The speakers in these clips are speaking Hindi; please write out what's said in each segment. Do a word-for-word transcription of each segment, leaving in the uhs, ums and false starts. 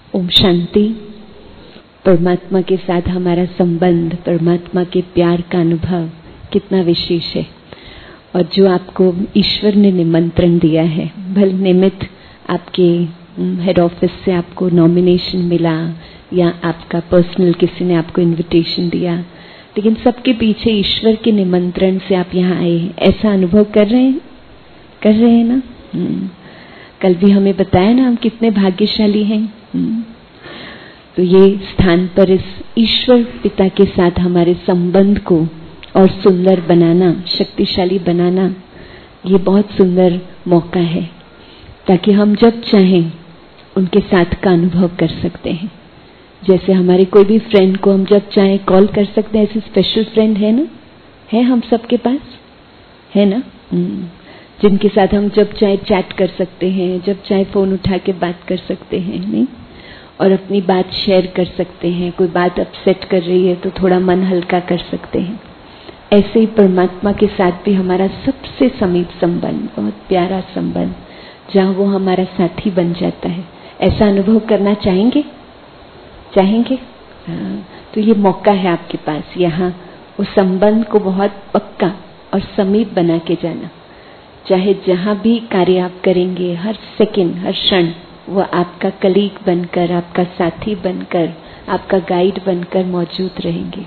ओम शांति। परमात्मा के साथ हमारा संबंध, परमात्मा के प्यार का अनुभव कितना विशेष है। और जो आपको ईश्वर ने निमंत्रण दिया है, भल निमित्त आपके हेड ऑफिस से आपको नॉमिनेशन मिला या आपका पर्सनल किसी ने आपको इनविटेशन दिया, लेकिन सबके पीछे ईश्वर के निमंत्रण से आप यहाँ आए। ऐसा अनुभव कर रहे हैं कर रहे हैं ना? कल भी हमें बताया ना हम कितने भाग्यशाली हैं। तो ये स्थान पर इस ईश्वर पिता के साथ हमारे संबंध को और सुंदर बनाना, शक्तिशाली बनाना, ये बहुत सुंदर मौका है ताकि हम जब चाहें उनके साथ का अनुभव कर सकते हैं। जैसे हमारे कोई भी फ्रेंड को हम जब चाहें कॉल कर सकते हैं, ऐसे स्पेशल फ्रेंड है ना, है हम सबके पास, है ना, जिनके साथ हम जब चाहे चैट कर सकते हैं, जब चाहे फोन उठा के बात कर सकते हैं, नहीं, और अपनी बात शेयर कर सकते हैं। कोई बात अपसेट कर रही है तो थोड़ा मन हल्का कर सकते हैं। ऐसे ही परमात्मा के साथ भी हमारा सबसे समीप संबंध, बहुत प्यारा संबंध, जहाँ वो हमारा साथी बन जाता है। ऐसा अनुभव करना चाहेंगे चाहेंगे हाँ, तो ये मौका है आपके पास यहाँ उस संबंध को बहुत पक्का और समीप बना के जाना। चाहे जहाँ भी कार्य आप करेंगे, हर सेकंड, हर क्षण वो आपका कलीग बनकर, आपका साथी बनकर, आपका गाइड बनकर मौजूद रहेंगे।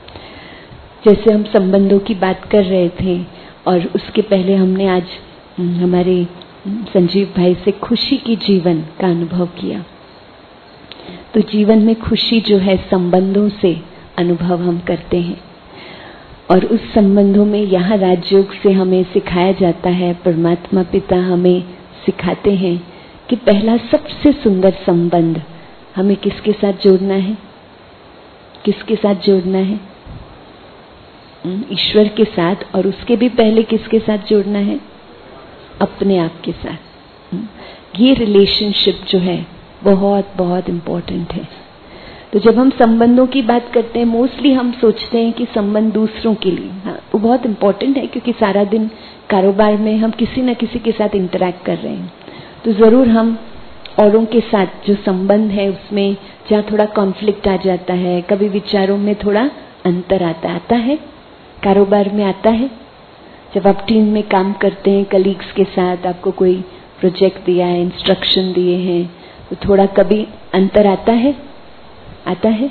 जैसे हम संबंधों की बात कर रहे थे और उसके पहले हमने आज हमारे संजीव भाई से खुशी की जीवन का अनुभव किया। तो जीवन में खुशी जो है संबंधों से अनुभव हम करते हैं, और उस संबंधों में यहाँ राजयोग से हमें सिखाया जाता है, परमात्मा पिता हमें सिखाते हैं कि पहला सबसे सुंदर संबंध हमें किसके साथ जोड़ना है? किसके साथ जोड़ना है? ईश्वर के साथ। और उसके भी पहले किसके साथ जोड़ना है? अपने आप के साथ। ये रिलेशनशिप जो है बहुत बहुत इम्पोर्टेंट है। तो जब हम संबंधों की बात करते हैं, मोस्टली हम सोचते हैं कि संबंध दूसरों के लिए, हाँ वो बहुत इम्पोर्टेंट है क्योंकि सारा दिन कारोबार में हम किसी न किसी के साथ इंटरेक्ट कर रहे हैं। तो जरूर हम औरों के साथ जो संबंध है उसमें जहाँ थोड़ा कॉन्फ्लिक्ट आ जाता है, कभी विचारों में थोड़ा अंतर आता आता है, कारोबार में आता है। जब आप टीम में काम करते हैं कलीग्स के साथ, आपको कोई प्रोजेक्ट दिया है, इंस्ट्रक्शन दिए हैं, तो थोड़ा कभी अंतर आता है आता है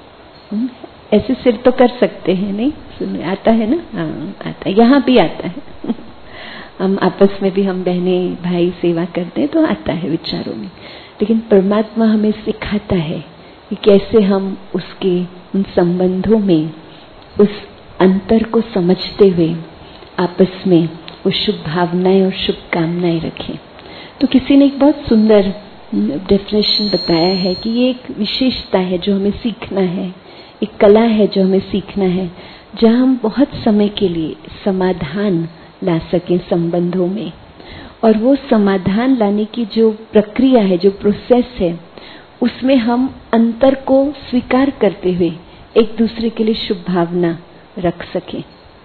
ऐसे सिर तो कर सकते हैं, नहीं सुन आता है ना? हाँ आता है, यहाँ भी आता है। हम आपस में भी हम बहने भाई सेवा करते हैं तो आता है विचारों में। लेकिन परमात्मा हमें सिखाता है कि कैसे हम उसके उन संबंधों में उस अंतर को समझते हुए आपस में वो शुभ भावनाएं और शुभकामनाएं रखें। तो किसी ने एक बहुत सुंदर डेफिनेशन बताया है कि ये एक विशेषता है जो हमें सीखना है, एक कला है जो हमें सीखना है, जहाँ हम बहुत समय के लिए समाधान ला सकें संबंधों में। और वो समाधान लाने की जो प्रक्रिया है, जो प्रोसेस है, उसमें हम अंतर को स्वीकार करते हुए एक दूसरे के लिए शुभ भावना रख सकें।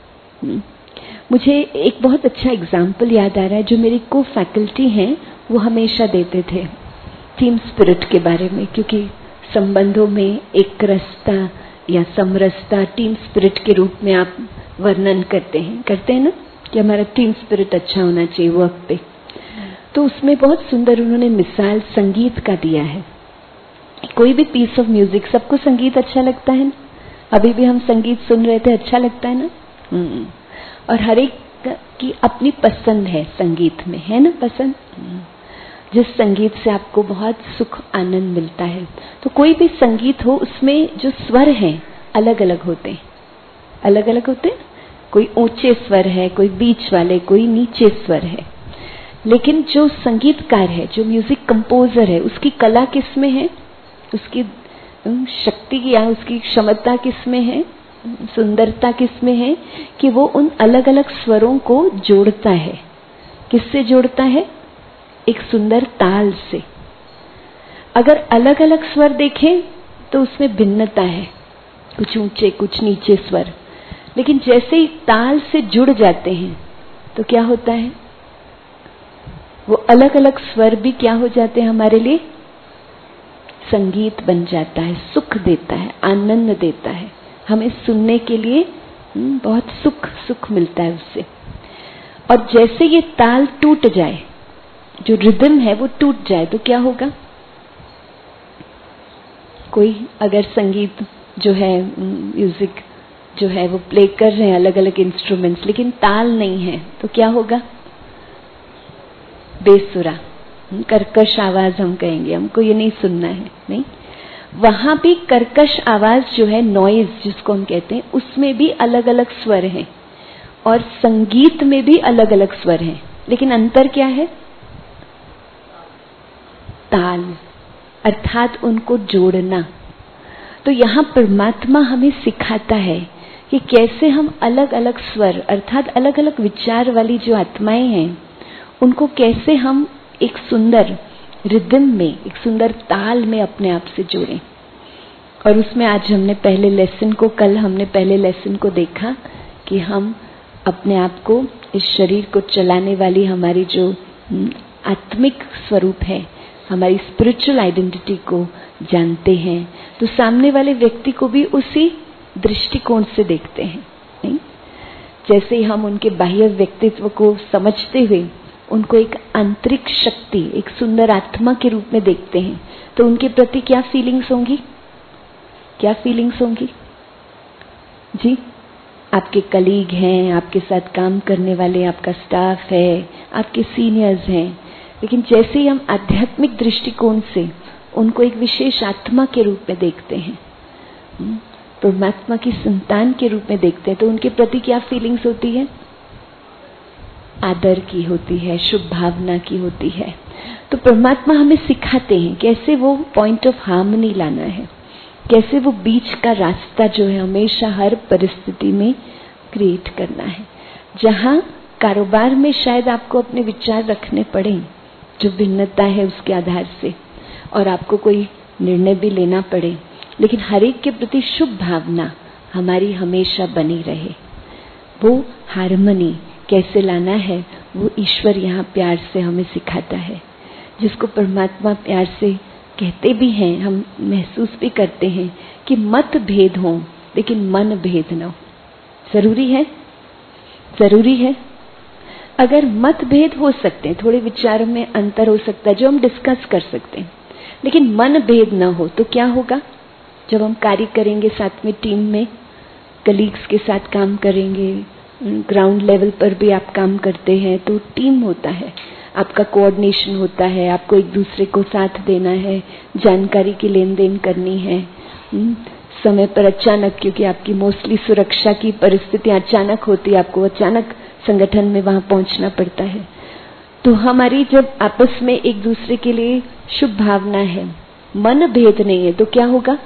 मुझे एक बहुत अच्छा एग्जाम्पल याद आ रहा है जो मेरी को फैकल्टी हैं वो हमेशा देते थे टीम स्पिरिट के बारे में, क्योंकि संबंधों में एक रसता या समरसता टीम स्पिरिट के रूप में आप वर्णन करते हैं करते हैं ना कि हमारा टीम स्पिरिट अच्छा होना चाहिए वर्क पे। तो उसमें बहुत सुंदर उन्होंने मिसाल संगीत का दिया है। कोई भी पीस ऑफ म्यूजिक, सबको संगीत अच्छा लगता है ना? अभी भी हम संगीत सुन रहे थे, अच्छा लगता है ना? और हर एक की अपनी पसंद है संगीत में, है ना पसंद? जिस संगीत से आपको बहुत सुख आनंद मिलता है। तो कोई भी संगीत हो उसमें जो स्वर हैं अलग अलग होते हैं, अलग अलग होते हैं। कोई ऊंचे स्वर है, कोई बीच वाले, कोई नीचे स्वर है। लेकिन जो संगीतकार है, जो म्यूजिक कंपोजर है, उसकी कला किसमें है? उसकी शक्ति या उसकी क्षमता किसमें है? सुंदरता किसमें है कि वो उन अलग अलग स्वरों को जोड़ता है। किससे जोड़ता है? एक सुंदर ताल से। अगर अलग अलग स्वर देखें तो उसमें भिन्नता है, कुछ ऊंचे कुछ नीचे स्वर। लेकिन जैसे ही ताल से जुड़ जाते हैं तो क्या होता है? वो अलग अलग स्वर भी क्या हो जाते हैं हमारे लिए? संगीत बन जाता है, सुख देता है, आनंद देता है, हमें सुनने के लिए बहुत सुख सुख मिलता है उससे। और जैसे ये ताल टूट जाए, जो रिदम है वो टूट जाए, तो क्या होगा? कोई अगर संगीत जो है, म्यूजिक जो है वो प्ले कर रहे हैं अलग अलग इंस्ट्रूमेंट्स, लेकिन ताल नहीं है, तो क्या होगा? बेसुरा, कर्कश आवाज हम कहेंगे, हमको ये नहीं सुनना है। नहीं, वहां भी कर्कश आवाज जो है, नॉइज जिसको हम कहते हैं, उसमें भी अलग अलग स्वर हैं और संगीत में भी अलग अलग स्वर हैं, लेकिन अंतर क्या है? ताल, अर्थात उनको जोड़ना। तो यहाँ परमात्मा हमें सिखाता है कि कैसे हम अलग अलग स्वर, अर्थात अलग अलग विचार वाली जो आत्माएं हैं, उनको कैसे हम एक सुंदर रिदम में, एक सुंदर ताल में अपने आप से जोड़ें। और उसमें आज हमने पहले लेसन को, कल हमने पहले लेसन को देखा कि हम अपने आप को, इस शरीर को चलाने वाली हमारी जो आत्मिक स्वरूप है, हमारी स्पिरिचुअल आइडेंटिटी को जानते हैं, तो सामने वाले व्यक्ति को भी उसी दृष्टिकोण से देखते हैं। नहीं? जैसे हम उनके बाह्य व्यक्तित्व को समझते हुए उनको एक आंतरिक शक्ति, एक सुंदर आत्मा के रूप में देखते हैं, तो उनके प्रति क्या फीलिंग्स होंगी? क्या फीलिंग्स होंगी जी? आपके कलीग हैं, आपके साथ काम करने वाले, आपका स्टाफ है, आपके सीनियर्स हैं, लेकिन जैसे ही हम आध्यात्मिक दृष्टिकोण से उनको एक विशेष आत्मा के रूप में देखते हैं, परमात्मा की संतान के रूप में देखते हैं, तो उनके प्रति क्या फीलिंग्स होती है? आदर की होती है, शुभ भावना की होती है। तो परमात्मा हमें सिखाते हैं कैसे वो पॉइंट ऑफ हार्मनी लाना है, कैसे वो बीच का रास्ता जो है हमेशा हर परिस्थिति में क्रिएट करना है। जहाँ कारोबार में शायद आपको अपने विचार रखने पड़े, जो भिन्नता है उसके आधार से, और आपको कोई निर्णय भी लेना पड़े, लेकिन हर एक के प्रति शुभ भावना हमारी हमेशा बनी रहे। वो हार्मनी कैसे लाना है, वो ईश्वर यहाँ प्यार से हमें सिखाता है, जिसको परमात्मा प्यार से कहते भी हैं, हम महसूस भी करते हैं कि मत भेद हो लेकिन मन भेद न हो। जरूरी है, जरूरी है। अगर मतभेद हो सकते हैं, थोड़े विचारों में अंतर हो सकता है जो हम डिस्कस कर सकते हैं, लेकिन मन भेद न हो, तो क्या होगा? जब हम कार्य करेंगे साथ में, टीम में, कलीग्स के साथ काम करेंगे, ग्राउंड लेवल पर भी आप काम करते हैं, तो टीम होता है, आपका कोऑर्डिनेशन होता है, आपको एक दूसरे को साथ देना है, जानकारी की लेन देन करनी है, समय पर अचानक, क्योंकि आपकी मोस्टली सुरक्षा की परिस्थितियां अचानक होती है, आपको अचानक संगठन में वहां पहुंचना पड़ता है। तो हमारी जब आपस में एक दूसरे के लिए शुभ भावना है, मन भेद नहीं है, तो क्या होगा?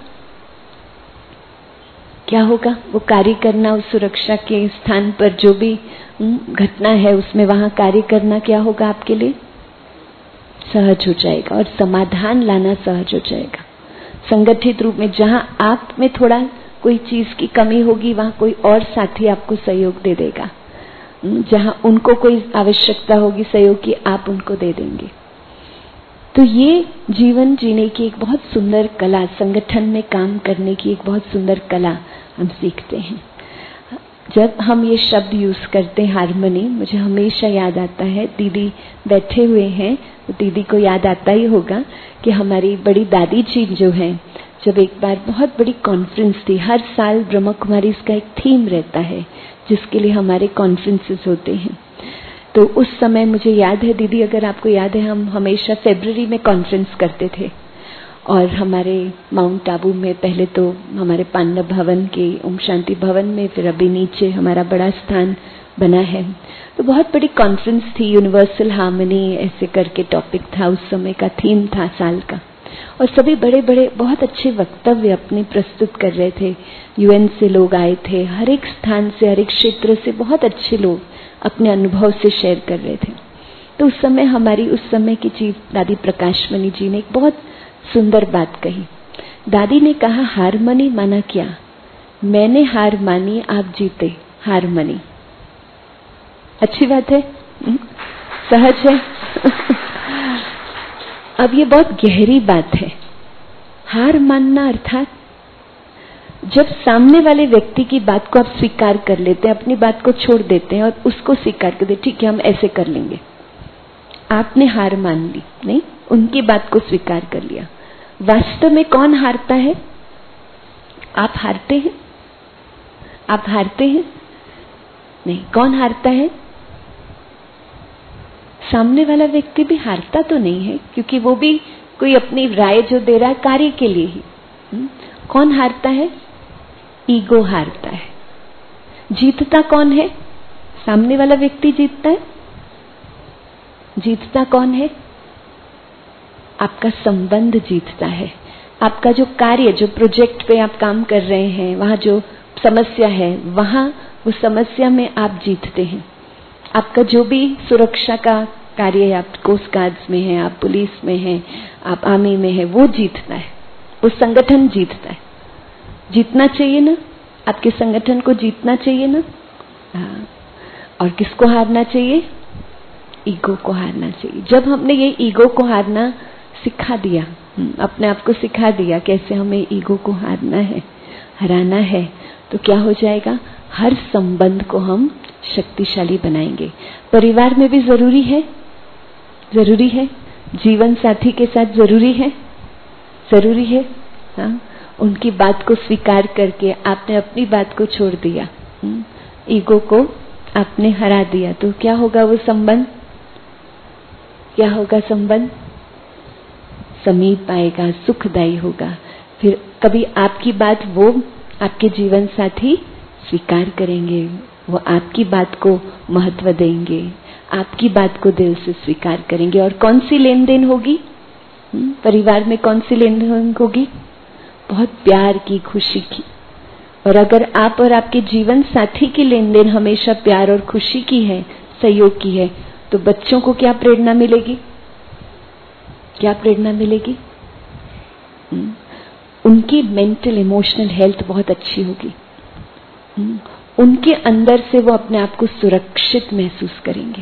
क्या होगा? वो कार्य करना, उस सुरक्षा के स्थान पर जो भी घटना है उसमें वहां कार्य करना क्या होगा आपके लिए? सहज हो जाएगा, और समाधान लाना सहज हो जाएगा। संगठित रूप में जहां आप में थोड़ा कोई चीज की कमी होगी, वहां कोई और साथी आपको सहयोग दे देगा। जहां उनको कोई आवश्यकता होगी सहयोग की, आप उनको दे देंगे। तो ये जीवन जीने की एक बहुत सुंदर कला, संगठन में काम करने की एक बहुत सुंदर कला हम सीखते हैं। जब हम ये शब्द यूज करते हैं हार्मनी, मुझे हमेशा याद आता है, दीदी बैठे हुए हैं, तो दीदी को याद आता ही होगा कि हमारी बड़ी दादी जी जो हैं, जब एक बार बहुत बड़ी कॉन्फ्रेंस थी, हर साल ब्रह्मा कुमारी इसका एक थीम रहता है जिसके लिए हमारे कॉन्फ्रेंसेस होते हैं। तो उस समय मुझे याद है, दीदी अगर आपको याद है, हम हमेशा फरवरी में कॉन्फ्रेंस करते थे, और हमारे माउंट आबू में पहले तो हमारे पांडव भवन के ओम शांति भवन में, फिर अभी नीचे हमारा बड़ा स्थान बना है। तो बहुत बड़ी कॉन्फ्रेंस थी, यूनिवर्सल हार्मनी ऐसे करके टॉपिक था, उस समय का थीम था साल का, और सभी बड़े बड़े बहुत अच्छे वक्तव्य अपने प्रस्तुत कर रहे थे। यूएन से लोग आए थे, हर एक स्थान से, हर एक क्षेत्र से बहुत अच्छे लोग अपने अनुभव से शेयर कर रहे थे। तो उस समय हमारी उस समय की चीफ दादी प्रकाशमणि जी ने एक बहुत सुंदर बात कही। दादी ने कहा, हारमनी माना क्या? मैंने हार मानी, आप जीते, हारमनी। अच्छी बात है, सहज है। अब ये बहुत गहरी बात है। हार मानना अर्थात जब सामने वाले व्यक्ति की बात को आप स्वीकार कर लेते हैं, अपनी बात को छोड़ देते हैं और उसको स्वीकार कर देते, ठीक है हम ऐसे कर लेंगे, आपने हार मान ली, नहीं, उनकी बात को स्वीकार कर लिया। वास्तव में कौन हारता है? आप हारते हैं? आप हारते हैं? नहीं, कौन हारता है? सामने वाला व्यक्ति भी हारता तो नहीं है, क्योंकि वो भी कोई अपनी राय जो दे रहा है कार्य के लिए ही। हुँ? कौन हारता है? ईगो हारता है। जीतता कौन है? सामने वाला व्यक्ति जीतता है। जीतता कौन है? आपका संबंध जीतता है। आपका जो कार्य, जो प्रोजेक्ट पे आप काम कर रहे हैं, वहां जो समस्या है, वहां उस समस्या में आप जीतते हैं। आपका जो भी सुरक्षा का कार्य है, आप कोस्ट गार्ड्स में हैं, आप पुलिस में हैं, आप आर्मी में हैं, वो जीतता है, वो संगठन जीतता है। जीतना चाहिए ना? आपके संगठन को जीतना चाहिए ना? हाँ। और किसको हारना चाहिए? ईगो को हारना चाहिए। जब हमने ये ईगो को हारना सिखा दिया, अपने आप को सिखा दिया कैसे हमें ईगो को हारना है, हराना है, तो क्या हो जाएगा? हर संबंध को हम शक्तिशाली बनाएंगे। परिवार में भी जरूरी है, जरूरी है। जीवन साथी के साथ जरूरी है, जरूरी है। हाँ, उनकी बात को स्वीकार करके आपने अपनी बात को छोड़ दिया, ईगो को आपने हरा दिया, तो क्या होगा? वो संबंध क्या होगा? संबंध समीप आएगा, सुखदायी होगा। फिर कभी आपकी बात वो आपके जीवन साथी स्वीकार करेंगे, वो आपकी बात को महत्व देंगे, आपकी बात को दिल से स्वीकार करेंगे। और कौन सी लेन देन होगी? परिवार में कौन सी लेन देन होगी? बहुत प्यार की, खुशी की। और अगर आप और आपके जीवन साथी की लेन देन हमेशा प्यार और खुशी की है, सहयोग की है, तो बच्चों को क्या प्रेरणा मिलेगी? क्या प्रेरणा मिलेगी? उनकी मेंटल इमोशनल हेल्थ बहुत अच्छी होगी। उनके अंदर से वो अपने आप को सुरक्षित महसूस करेंगे।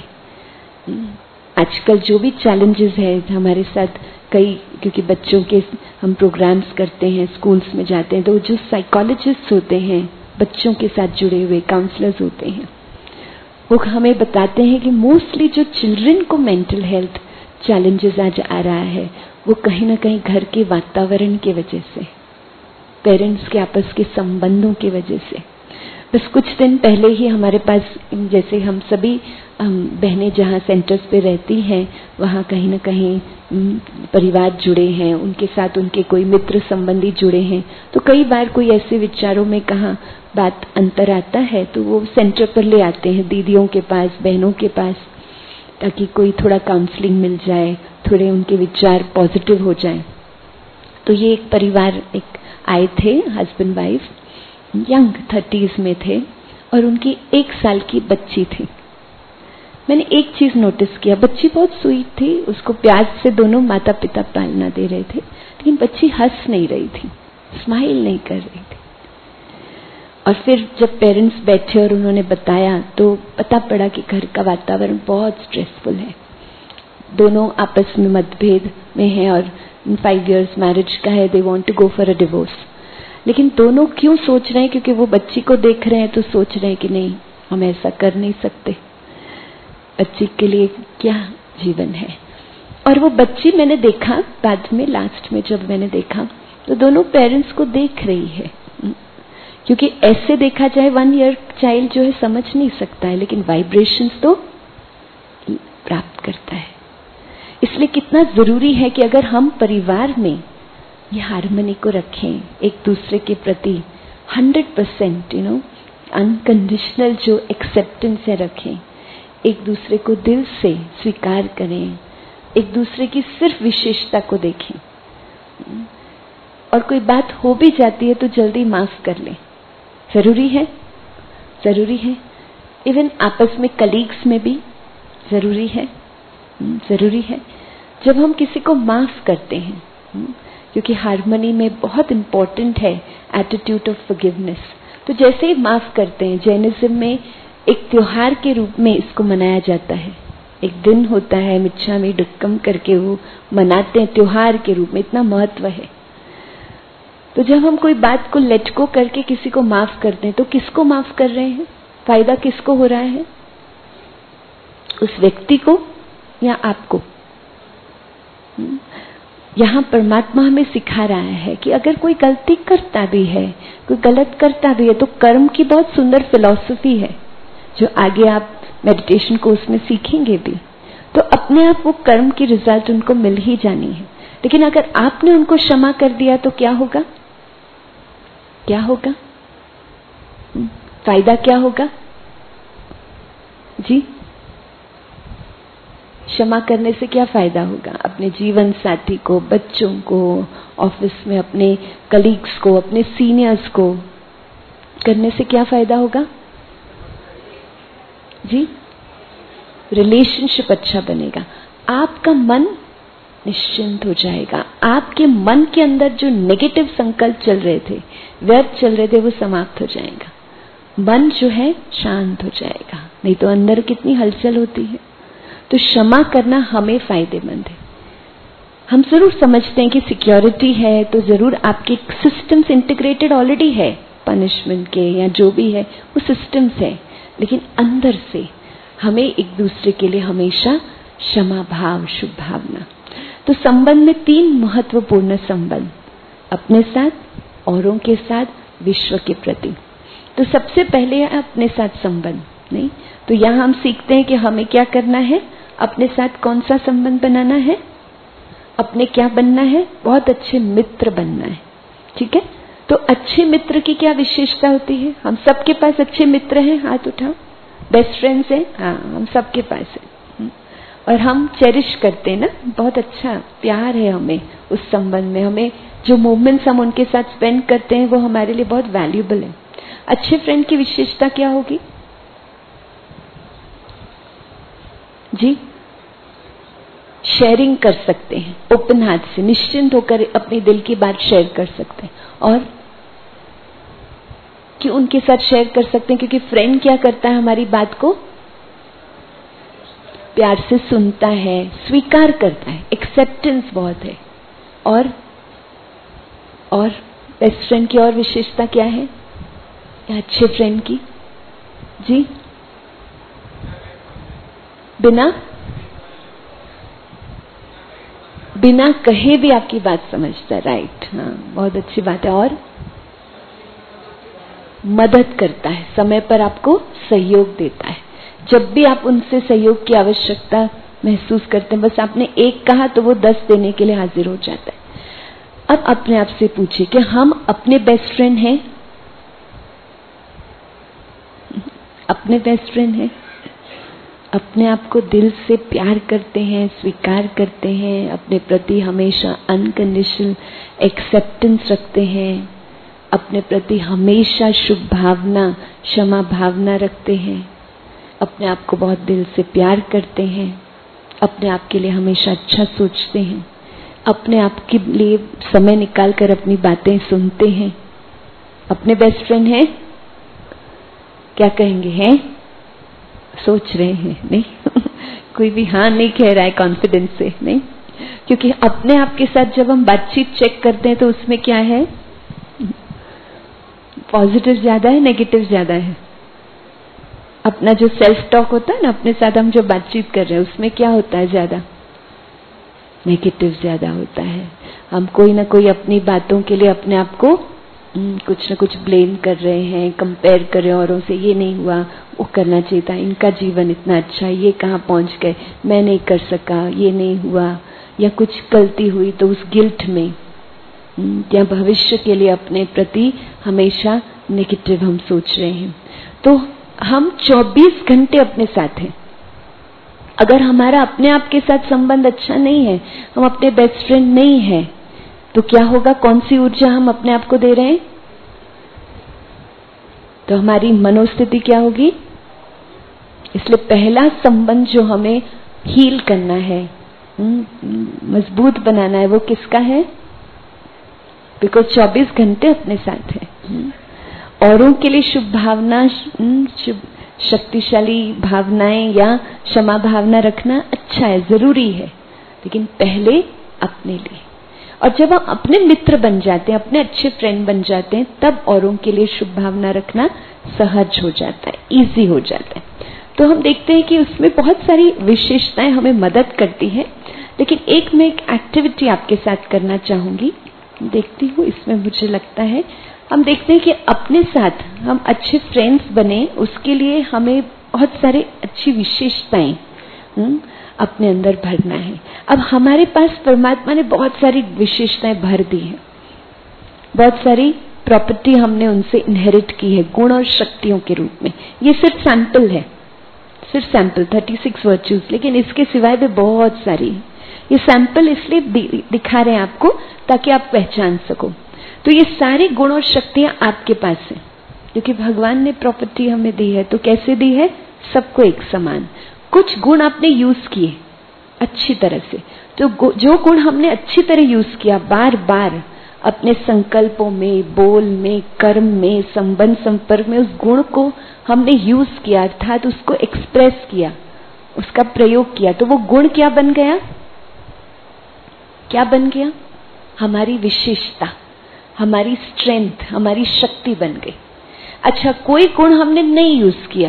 आजकल जो भी चैलेंजेस है हमारे साथ कई, क्योंकि बच्चों के हम प्रोग्राम्स करते हैं, स्कूल्स में जाते हैं, तो जो साइकोलॉजिस्ट होते हैं, बच्चों के साथ जुड़े हुए काउंसलर्स होते हैं, वो हमें बताते हैं कि मोस्टली जो चिल्ड्रन को मेंटल हेल्थ चैलेंजेस आज आ रहा है, वो कहीं ना कहीं घर के वातावरण के वजह से, पेरेंट्स के आपस के संबंधों की वजह से। बस कुछ दिन पहले ही हमारे पास, जैसे हम सभी बहनें जहाँ सेंटर्स पे रहती हैं, वहाँ कहीं ना कहीं परिवार जुड़े हैं, उनके साथ उनके कोई मित्र संबंधी जुड़े हैं, तो कई बार कोई ऐसे विचारों में कहाँ बात अंतर आता है, तो वो सेंटर पर ले आते हैं दीदियों के पास, बहनों के पास, ताकि कोई थोड़ा काउंसलिंग मिल जाए, थोड़े उनके विचार पॉजिटिव हो जाए। तो ये एक परिवार एक आए थे, हस्बैंड वाइफ, यंग थर्टीज में थे, और उनकी एक साल की बच्ची थी। मैंने एक चीज नोटिस किया, बच्ची बहुत स्वीट थी, उसको प्यार से दोनों माता पिता पालना दे रहे थे, लेकिन बच्ची हंस नहीं रही थी, स्माइल नहीं कर रही थी। और फिर जब पेरेंट्स बैठे और उन्होंने बताया, तो पता पड़ा कि घर का वातावरण बहुत स्ट्रेसफुल है, दोनों आपस में मतभेद में हैं, और फाइव इयर्स मैरिज का है, they want to go for a divorce. लेकिन दोनों क्यों सोच रहे हैं? क्योंकि वो बच्ची को देख रहे हैं, तो सोच रहे हैं कि नहीं, हम ऐसा कर नहीं सकते, बच्ची के लिए क्या जीवन है। और वो बच्ची, मैंने देखा बाद में, लास्ट में जब मैंने देखा, तो दोनों पेरेंट्स को देख रही है, क्योंकि ऐसे देखा जाए वन ईयर चाइल्ड जो है समझ नहीं सकता है, लेकिन वाइब्रेशंस तो प्राप्त करता है। इसलिए कितना जरूरी है कि अगर हम परिवार में ये हार्मनी को रखें, एक दूसरे के प्रति hundred percent you know unconditional जो एक्सेप्टेंस है रखें, एक दूसरे को दिल से स्वीकार करें, एक दूसरे की सिर्फ विशेषता को देखें, और कोई बात हो भी जाती है तो जल्दी माफ कर लें। जरूरी है, जरूरी है। इवन आपस में कलीग्स में भी जरूरी है, जरूरी है। जब हम किसी को माफ करते हैं, क्योंकि हार्मनी में बहुत इंपॉर्टेंट है एटीट्यूड ऑफ फॉरगिवनेस, तो जैसे ही माफ करते हैं, जैनिज्म में एक त्योहार के रूप में इसको मनाया जाता है। एक दिन होता है मिच्छामी दुक्कम करके, वो मनाते हैं त्योहार के रूप में, इतना महत्व है। तो जब हम कोई बात को लेट गो करके किसी को माफ करते हैं तो किसको माफ कर रहे हैं? फायदा किसको हो रहा है? उस व्यक्ति को या आपको? यहाँ परमात्मा हमें सिखा रहा है कि अगर कोई गलती करता भी है, कोई गलत करता भी है, तो कर्म की बहुत सुंदर फिलॉसफी है जो आगे आप मेडिटेशन कोर्स में सीखेंगे भी। तो अपने आप वो कर्म की रिजल्ट उनको मिल ही जानी है। लेकिन अगर आपने उनको क्षमा कर दिया तो क्या होगा? क्या होगा? फायदा क्या होगा जी? क्षमा करने से क्या फायदा होगा? अपने जीवन साथी को, बच्चों को, ऑफिस में अपने कलीग्स को, अपने सीनियर्स को करने से क्या फायदा होगा जी? रिलेशनशिप अच्छा बनेगा, आपका मन निश्चिंत हो जाएगा, आपके मन के अंदर जो नेगेटिव संकल्प चल रहे थे, व्यर्थ चल रहे थे, वो समाप्त हो जाएगा, मन जो है शांत हो जाएगा। नहीं तो अंदर कितनी हलचल होती है। तो क्षमा करना हमें फायदेमंद है। हम जरूर समझते हैं कि सिक्योरिटी है तो जरूर आपके सिस्टम्स इंटीग्रेटेड ऑलरेडी है, पनिशमेंट के या जो भी है वो सिस्टम्स है, लेकिन अंदर से हमें एक दूसरे के लिए हमेशा क्षमा भाव, शुभ भावना। तो संबंध में तीन महत्वपूर्ण संबंध, अपने साथ, औरों के साथ, विश्व के प्रति। तो सबसे पहले है अपने साथ संबंध। नहीं तो यहाँ हम सीखते हैं कि हमें क्या करना है, अपने साथ कौन सा संबंध बनाना है, अपने क्या बनना है, बहुत अच्छे मित्र बनना है। ठीक है, तो अच्छे मित्र की क्या विशेषता होती है? हम सबके पास अच्छे मित्र हैं, हाथ उठाओ। बेस्ट फ्रेंड्स हैं, हाँ हम सबके पास है, और हम चेरिश करते हैं ना, बहुत अच्छा प्यार है हमें उस संबंध में। हमें जो मोमेंट्स हम उनके साथ स्पेंड करते हैं वो हमारे लिए बहुत वैल्यूएबल है। अच्छे फ्रेंड की विशेषता क्या होगी जी? शेयरिंग कर सकते हैं, ओपन हार्ट से, निश्चिंत होकर अपने दिल की बात शेयर कर सकते हैं। और कि उनके साथ शेयर कर सकते हैं क्योंकि फ्रेंड क्या करता है, हमारी बात को प्यार से सुनता है, स्वीकार करता है, एक्सेप्टेंस बहुत है। और और बेस्ट फ्रेंड की और विशेषता क्या है या अच्छे फ्रेंड की जी? बिना बिना कहे भी आपकी बात समझता है, राइट, हाँ बहुत अच्छी बात है। और मदद करता है, समय पर आपको सहयोग देता है। जब भी आप उनसे सहयोग की आवश्यकता महसूस करते हैं, बस आपने एक कहा तो वो दस देने के लिए हाजिर हो जाता है। अब अपने आप से पूछिए कि हम अपने बेस्ट फ्रेंड हैं? अपने बेस्ट फ्रेंड हैं? अपने आप को दिल से प्यार करते हैं, स्वीकार करते हैं, अपने प्रति हमेशा अनकंडीशनल एक्सेप्टेंस रखते हैं, अपने प्रति हमेशा शुभ भावना, क्षमा भावना रखते हैं, अपने आप को बहुत दिल से प्यार करते हैं, अपने आप के लिए हमेशा अच्छा सोचते हैं, अपने आप के लिए समय निकाल कर अपनी बातें सुनते हैं। अपने बेस्ट फ्रेंड हैं? क्या कहेंगे? हैं? सोच रहे हैं नहीं कोई भी हाँ नहीं कह रहा है कॉन्फिडेंस से, नहीं, क्योंकि अपने आप के साथ जब हम बातचीत चेक करते हैं तो उसमें क्या है, पॉजिटिव ज्यादा है, नेगेटिव ज्यादा है? अपना जो सेल्फ टॉक होता है ना, अपने साथ हम जो बातचीत कर रहे हैं उसमें क्या होता है ज्यादा? नेगेटिव ज्यादा होता है। हम कोई ना कोई अपनी बातों के लिए अपने आप को कुछ न कुछ ब्लेम कर रहे हैं, कंपेयर कर रहे हैं औरों से, ये नहीं हुआ, वो करना चाहिए था, इनका जीवन इतना अच्छा है, ये कहाँ पहुंच गए, मैं नहीं कर सका, ये नहीं हुआ, या कुछ गलती हुई तो उस गिल्ट में, या भविष्य के लिए अपने प्रति हमेशा नेगेटिव हम सोच रहे हैं। तो हम चौबीस घंटे अपने साथ हैं। अगर हमारा अपने आप के साथ संबंध अच्छा नहीं है, हम अपने बेस्ट फ्रेंड नहीं है, तो क्या होगा? कौन सी ऊर्जा हम अपने आप को दे रहे हैं? तो हमारी मनोस्थिति क्या होगी? इसलिए पहला संबंध जो हमें हील करना है, मजबूत बनाना है, वो किसका है? बिकॉज चौबीस घंटे अपने साथ है। औरों के लिए शुभ भावना, शुभ शक्तिशाली भावनाएं या क्षमा भावना रखना अच्छा है, जरूरी है, लेकिन पहले अपने लिए। और जब हम अपने मित्र बन जाते हैं, अपने अच्छे फ्रेंड बन जाते हैं, तब औरों के लिए शुभ भावना रखना सहज हो जाता है, इजी हो जाता है। तो हम देखते हैं कि उसमें बहुत सारी विशेषताएं हमें मदद करती है। लेकिन एक मैं एक एक्टिविटी आपके साथ करना चाहूंगी, देखती हूँ इसमें मुझे लगता है हम देखते हैं कि अपने साथ हम अच्छे फ्रेंड्स बने, उसके लिए हमें बहुत सारे अच्छी विशेषताएं अपने अंदर भरना है। अब हमारे पास परमात्मा ने बहुत सारी विशेषताएं भर दी है, बहुत सारी प्रॉपर्टी हमने उनसे इनहेरिट की है गुण और शक्तियों के रूप में। ये सिर्फ सैंपल है, सिर्फ सैंपल छत्तीस वर्च्यूज, लेकिन इसके सिवाय भी बहुत सारी है। ये सैंपल इसलिए दिखा रहे हैं आपको ताकि आप पहचान सको। तो ये सारे गुण और शक्तियां आपके पास है, क्योंकि भगवान ने प्रॉपर्टी हमें दी है। तो कैसे दी है? सबको एक समान। कुछ गुण आपने यूज किए अच्छी तरह से, तो जो गुण हमने अच्छी तरह यूज किया बार बार अपने संकल्पों में, बोल में, कर्म में, संबंध संपर्क में, उस गुण को हमने यूज किया, अर्थात उसको एक्सप्रेस किया, उसका प्रयोग किया, तो वो गुण क्या बन गया? क्या बन गया? हमारी विशेषता, हमारी स्ट्रेंथ, हमारी शक्ति बन गई। अच्छा, कोई गुण हमने नहीं यूज किया,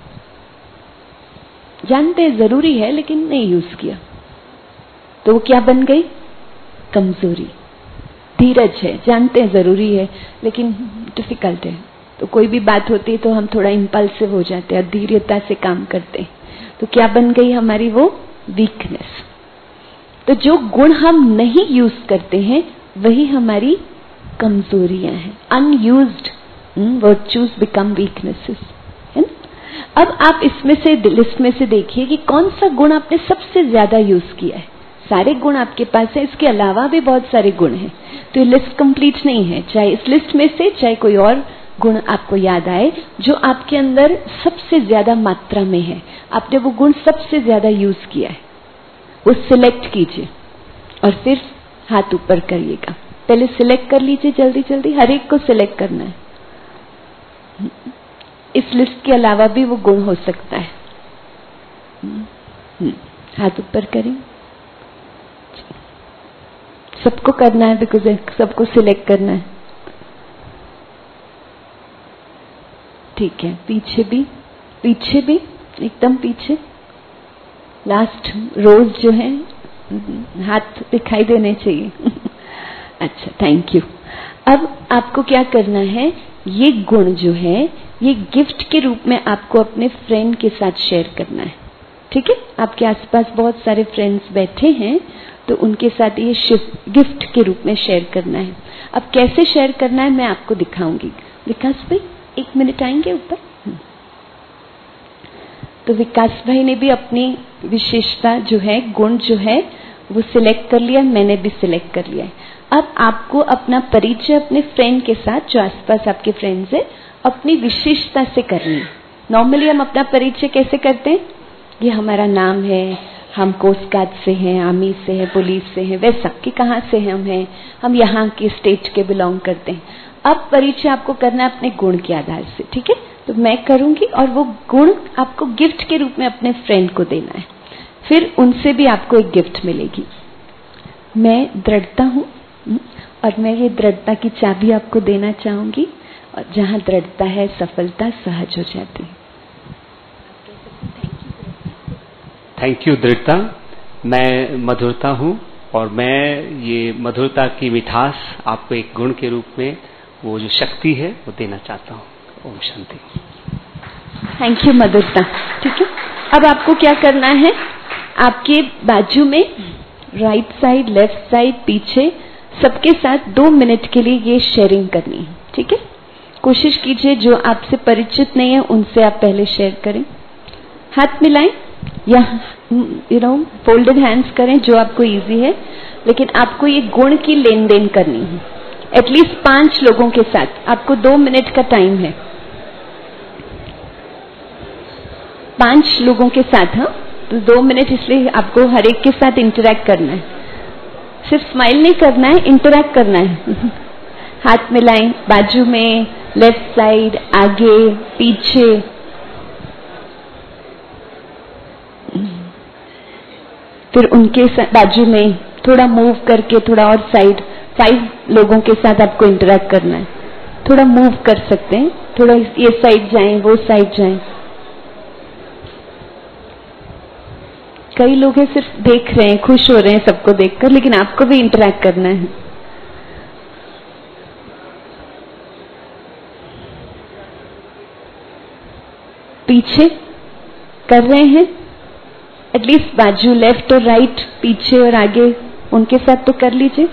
जानते हैं जरूरी है लेकिन नहीं यूज किया, तो वो क्या बन गई? कमजोरी। धीरज है, जानते हैं जरूरी है लेकिन डिफिकल्ट है, तो कोई भी बात होती है तो हम थोड़ा इंपल्सिव हो जाते हैं, धीरता से काम करते हैं, तो क्या बन गई हमारी वो वीकनेस। तो जो गुण हम नहीं यूज करते हैं वही हमारी कमजोरियां हैं। अनयूज्ड वर्च्यूज बिकम वीकनेसेस, है ना। अब आप इसमें से लिस्ट में से देखिए कि कौन सा गुण आपने सबसे ज्यादा यूज किया है। सारे गुण आपके पास है, इसके अलावा भी बहुत सारे गुण हैं, तो ये लिस्ट कंप्लीट नहीं है। चाहे इस लिस्ट में से चाहे कोई और गुण आपको याद आए जो आपके अंदर सबसे ज्यादा मात्रा में है, आपने वो गुण सबसे ज्यादा यूज किया है, वो सिलेक्ट कीजिए और फिर हाथ ऊपर करिएगा। पहले सिलेक्ट कर लीजिए, जल्दी जल्दी हर एक को सिलेक्ट करना है। इस लिस्ट के अलावा भी वो गुण हो सकता है। हाथ ऊपर करें, सबको करना है, बिकॉज सबको सिलेक्ट करना है। ठीक है, पीछे भी, पीछे भी, एकदम पीछे, लास्ट रोज जो है हाथ दिखाई देने चाहिए। अच्छा, थैंक यू। अब आपको क्या करना है, ये गुण जो है ये गिफ्ट के रूप में आपको अपने फ्रेंड के साथ शेयर करना है। ठीक है, आपके आसपास बहुत सारे फ्रेंड्स बैठे हैं, तो उनके साथ ये गिफ्ट के रूप में शेयर करना है। अब कैसे शेयर करना है मैं आपको दिखाऊंगी। विकास भाई एक मिनट आएंगे ऊपर। तो विकास भाई ने भी अपनी विशेषता जो है, गुण जो है वो सिलेक्ट कर लिया, मैंने भी सिलेक्ट कर लिया है। अब आपको अपना परिचय अपने फ्रेंड के साथ, जो आसपास आपके फ्रेंड्स है, अपनी विशेषता से करनी है। नॉर्मली हम अपना परिचय कैसे करते हैं? ये हमारा नाम है, हम कोस्ट गार्ड से हैं, आर्मी से हैं, पुलिस से हैं, वैसा कि कहाँ से हम हैं, हम यहाँ के स्टेट के बिलोंग करते हैं। अब परिचय आपको करना है अपने गुण के आधार से। ठीक है, तो मैं करूंगी और वो गुण आपको गिफ्ट के रूप में अपने फ्रेंड को देना है, फिर उनसे भी आपको एक गिफ्ट मिलेगी। मैं दृढ़ता हूँ और मैं ये दृढ़ता की चाबी आपको देना चाहूंगी, और जहाँ दृढ़ता है सफलता सहज हो जाती है। थैंक यू दृढ़ता। मैं मधुरता हूँ और मैं ये मधुरता की मिठास आपको एक गुण के रूप में, वो जो शक्ति है वो देना चाहता हूँ। ओम शांति। थैंक यू मधुरता। ठीक है, अब आपको क्या करना है, आपके बाजू में राइट साइड, लेफ्ट साइड, पीछे सबके साथ दो मिनट के लिए ये शेयरिंग करनी है। ठीक है, कोशिश कीजिए जो आपसे परिचित नहीं है उनसे आप पहले शेयर करें। हाथ मिलाएं या यू नो फोल्डेड हैंड्स करें, जो आपको इजी है, लेकिन आपको ये गुण की लेन देन करनी है। एटलीस्ट पांच लोगों के साथ आपको दो मिनट का टाइम है, पांच लोगों के साथ। हाँ, तो दो मिनट इसलिए आपको हर एक के साथ इंटरेक्ट करना है, सिर्फ स्माइल नहीं करना है, इंटरेक्ट करना है। हाथ मिलाएं, बाजू में, लेफ्ट साइड, आगे, पीछे। फिर उनके बाजू में थोड़ा मूव करके थोड़ा और साइड, फाइव लोगों के साथ आपको इंटरेक्ट करना है, थोड़ा मूव कर सकते हैं, थोड़ा ये साइड जाएं, वो साइड जाएं। कई लोग हैं सिर्फ देख रहे हैं, खुश हो रहे हैं सबको देखकर, लेकिन आपको भी इंटरेक्ट करना है। पीछे कर रहे हैं, एटलीस्ट बाजू लेफ्ट और राइट, पीछे और आगे, उनके साथ तो कर लीजिए।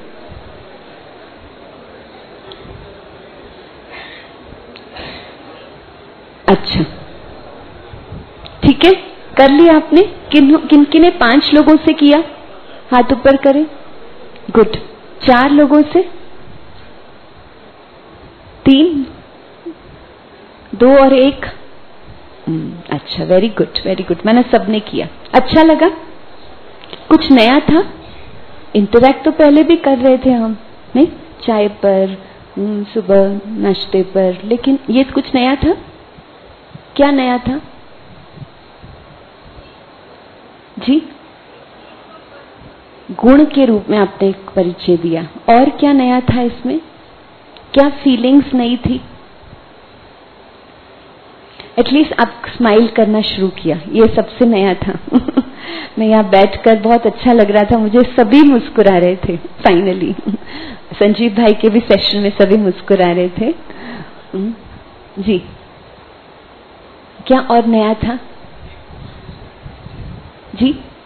अच्छा, ठीक है, कर लिया आपने। किन किन किने पांच लोगों से किया? हाथ ऊपर करें। गुड। चार लोगों से? तीन? दो और एक? अच्छा, वेरी गुड, वेरी गुड। मैंने सबने किया। अच्छा लगा? कुछ नया था? इंटरैक्ट तो पहले भी कर रहे थे हम, नहीं? चाय पर, सुबह नाश्ते पर, लेकिन ये कुछ नया था? क्या नया था जी? गुण के रूप में आपने एक परिचय दिया, और क्या नया था इसमें? क्या फीलिंग्स नई थी? एटलीस्ट आप स्माइल करना शुरू किया, ये सबसे नया था। मैं यहाँ बैठकर बहुत अच्छा लग रहा था, मुझे सभी मुस्कुरा रहे थे। फाइनली संजीव भाई के भी सेशन में सभी मुस्कुरा रहे थे जी। क्या और नया था जी?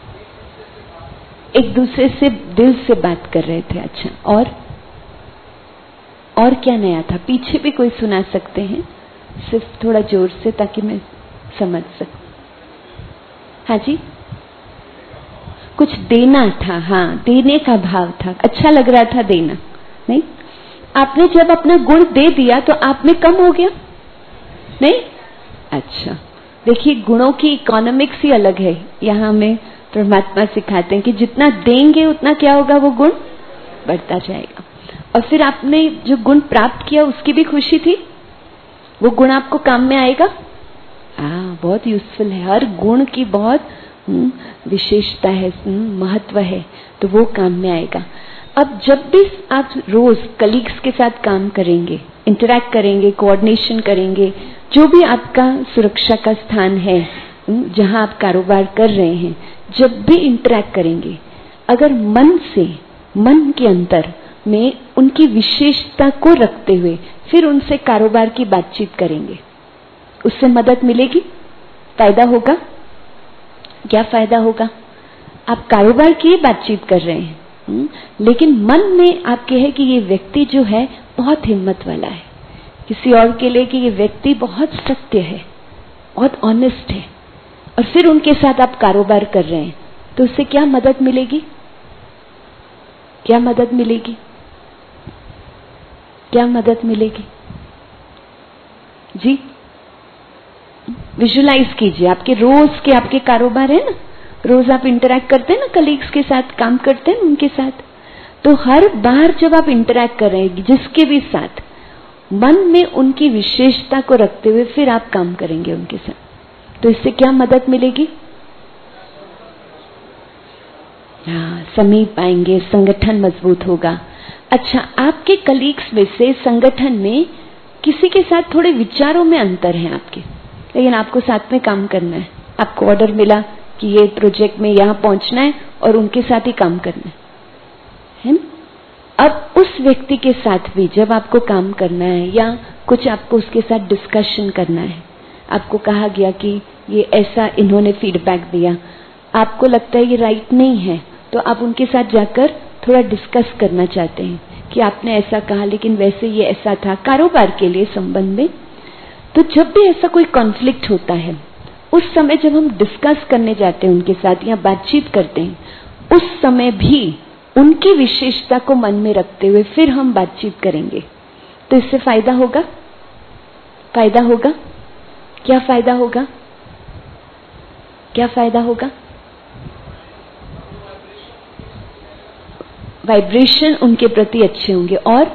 एक दूसरे से दिल से बात कर रहे थे। अच्छा, और और क्या नया था? पीछे भी कोई सुना सकते हैं, सिर्फ थोड़ा जोर से, ताकि मैं समझ सकूं। हाँ जी, कुछ देना था। हाँ, देने का भाव था, अच्छा लग रहा था देना। नहीं, आपने जब अपना गुण दे दिया तो आप में कम हो गया? नहीं? अच्छा, देखिए, गुणों की इकोनॉमिक्स ही अलग है। यहाँ हमें परमात्मा सिखाते हैं कि जितना देंगे उतना क्या होगा, वो गुण बढ़ता जाएगा। और फिर आपने जो गुण प्राप्त किया उसकी भी खुशी थी, वो गुण आपको काम में आएगा। हाँ, बहुत यूजफुल है, हर गुण की बहुत विशेषता है, महत्व है, तो वो काम में आएगा। अब जब भी आप रोज कलीग्स के साथ काम करेंगे, इंटरैक्ट करेंगे, कोऑर्डिनेशन करेंगे, जो भी आपका सुरक्षा का स्थान है, जहां आप कारोबार कर रहे हैं, जब भी इंटरैक्ट करेंगे, अगर मन से, मन के अंतर में उनकी विशेषता को रखते हुए फिर उनसे कारोबार की बातचीत करेंगे, उससे मदद मिलेगी, फायदा होगा। क्या फायदा होगा? आप कारोबार की बातचीत कर रहे हैं, लेकिन मन में आपके है कि ये व्यक्ति जो है बहुत हिम्मत वाला है, किसी और के लिए कि ये व्यक्ति बहुत सत्य है, बहुत ऑनेस्ट है, और फिर उनके साथ आप कारोबार कर रहे हैं, तो उससे क्या मदद मिलेगी? क्या मदद मिलेगी? क्या मदद मिलेगी जी? विजुलाइज कीजिए, आपके रोज के आपके कारोबार है ना, रोज आप इंटरैक्ट करते हैं ना, कलीग्स के साथ काम करते हैं उनके साथ, तो हर बार जब आप इंटरैक्ट कर रहे हैं जिसके भी साथ, मन में उनकी विशेषता को रखते हुए फिर आप काम करेंगे उनके साथ, तो इससे क्या मदद मिलेगी? हाँ, समीप आएंगे, संगठन मजबूत होगा। अच्छा, आपके कलीग्स में से संगठन में किसी के साथ थोड़े विचारों में अंतर है आपके, लेकिन आपको साथ में काम करना है, आपको ऑर्डर मिला कि ये प्रोजेक्ट में यहाँ पहुंचना है और उनके साथ ही काम करना है, है ना? अब उस व्यक्ति के साथ भी जब आपको काम करना है या कुछ आपको उसके साथ डिस्कशन करना है, आपको कहा गया कि ये ऐसा इन्होंने फीडबैक दिया, आपको लगता है ये राइट नहीं है, तो आप उनके साथ जाकर थोड़ा डिस्कस करना चाहते हैं कि आपने ऐसा कहा लेकिन वैसे ये ऐसा था, कारोबार के लिए संबंध में। तो जब भी ऐसा कोई कॉन्फ्लिक्ट होता है, उस समय जब हम डिस्कस करने जाते हैं उनके साथ या बातचीत करते हैं, उस समय भी उनकी विशेषता को मन में रखते हुए फिर हम बातचीत करेंगे, तो इससे फायदा होगा? फायदा होगा? क्या फायदा होगा? क्या फायदा होगा? वाइब्रेशन उनके प्रति अच्छे होंगे और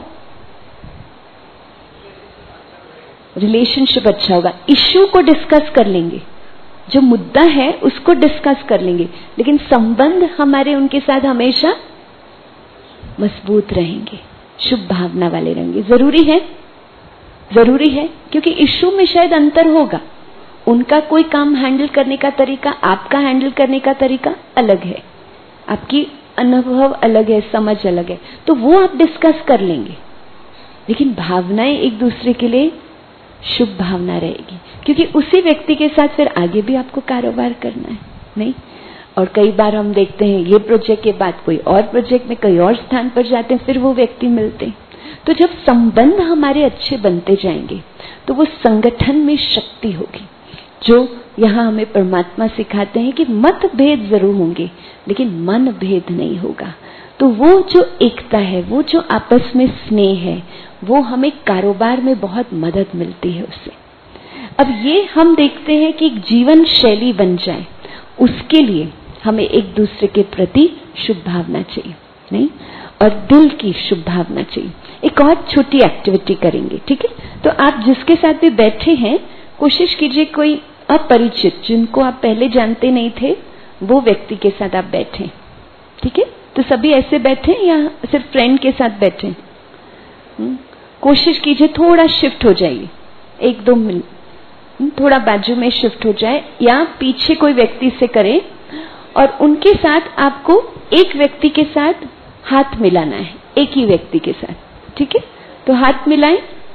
रिलेशनशिप अच्छा होगा। इश्यू को डिस्कस कर लेंगे, जो मुद्दा है उसको डिस्कस कर लेंगे, लेकिन संबंध हमारे उनके साथ हमेशा मजबूत रहेंगे, शुभ भावना वाले रहेंगे। जरूरी है, जरूरी है, क्योंकि इशू में शायद अंतर होगा। उनका कोई काम हैंडल करने का तरीका, आपका हैंडल करने का तरीका अलग है, आपकी अनुभव अलग है, समझ अलग है, तो वो आप डिस्कस कर लेंगे। लेकिन भावनाएं एक दूसरे के लिए शुभ भावना रहेगी, क्योंकि उसी व्यक्ति के साथ फिर आगे भी आपको कारोबार करना है, नहीं? और कई बार हम देखते हैं ये प्रोजेक्ट के बाद कोई और प्रोजेक्ट में कई और स्थान पर जाते हैं, फिर वो व्यक्ति मिलते हैं। तो जब संबंध हमारे अच्छे बनते जाएंगे तो वो संगठन में शक्ति होगी, जो यहाँ हमें परमात्मा सिखाते हैं कि मतभेद जरूर होंगे लेकिन मन भेद नहीं होगा। तो वो जो एकता है, वो जो आपस में स्नेह है, वो हमें कारोबार में बहुत मदद मिलती है उससे। अब ये हम देखते हैं कि एक जीवन शैली बन जाए, उसके लिए हमें एक दूसरे के प्रति शुभ भावना चाहिए, नहीं? और दिल की शुभ भावना चाहिए। एक और छोटी एक्टिविटी करेंगे, ठीक है? तो आप जिसके साथ भी बैठे हैं, कोशिश कीजिए कोई अपरिचित, जिनको आप पहले जानते नहीं थे, वो व्यक्ति के साथ आप बैठे, ठीक है? तो सभी ऐसे बैठे या सिर्फ फ्रेंड के साथ बैठे? कोशिश कीजिए थोड़ा शिफ्ट हो जाइए, एक दो मिनट थोड़ा बाजू में शिफ्ट हो जाए, या पीछे कोई व्यक्ति से करें और उनके साथ आपको एक व्यक्ति के साथ हाथ मिलाना है, एक ही व्यक्ति के साथ, ठीक है? तो हाथ मिलाएं,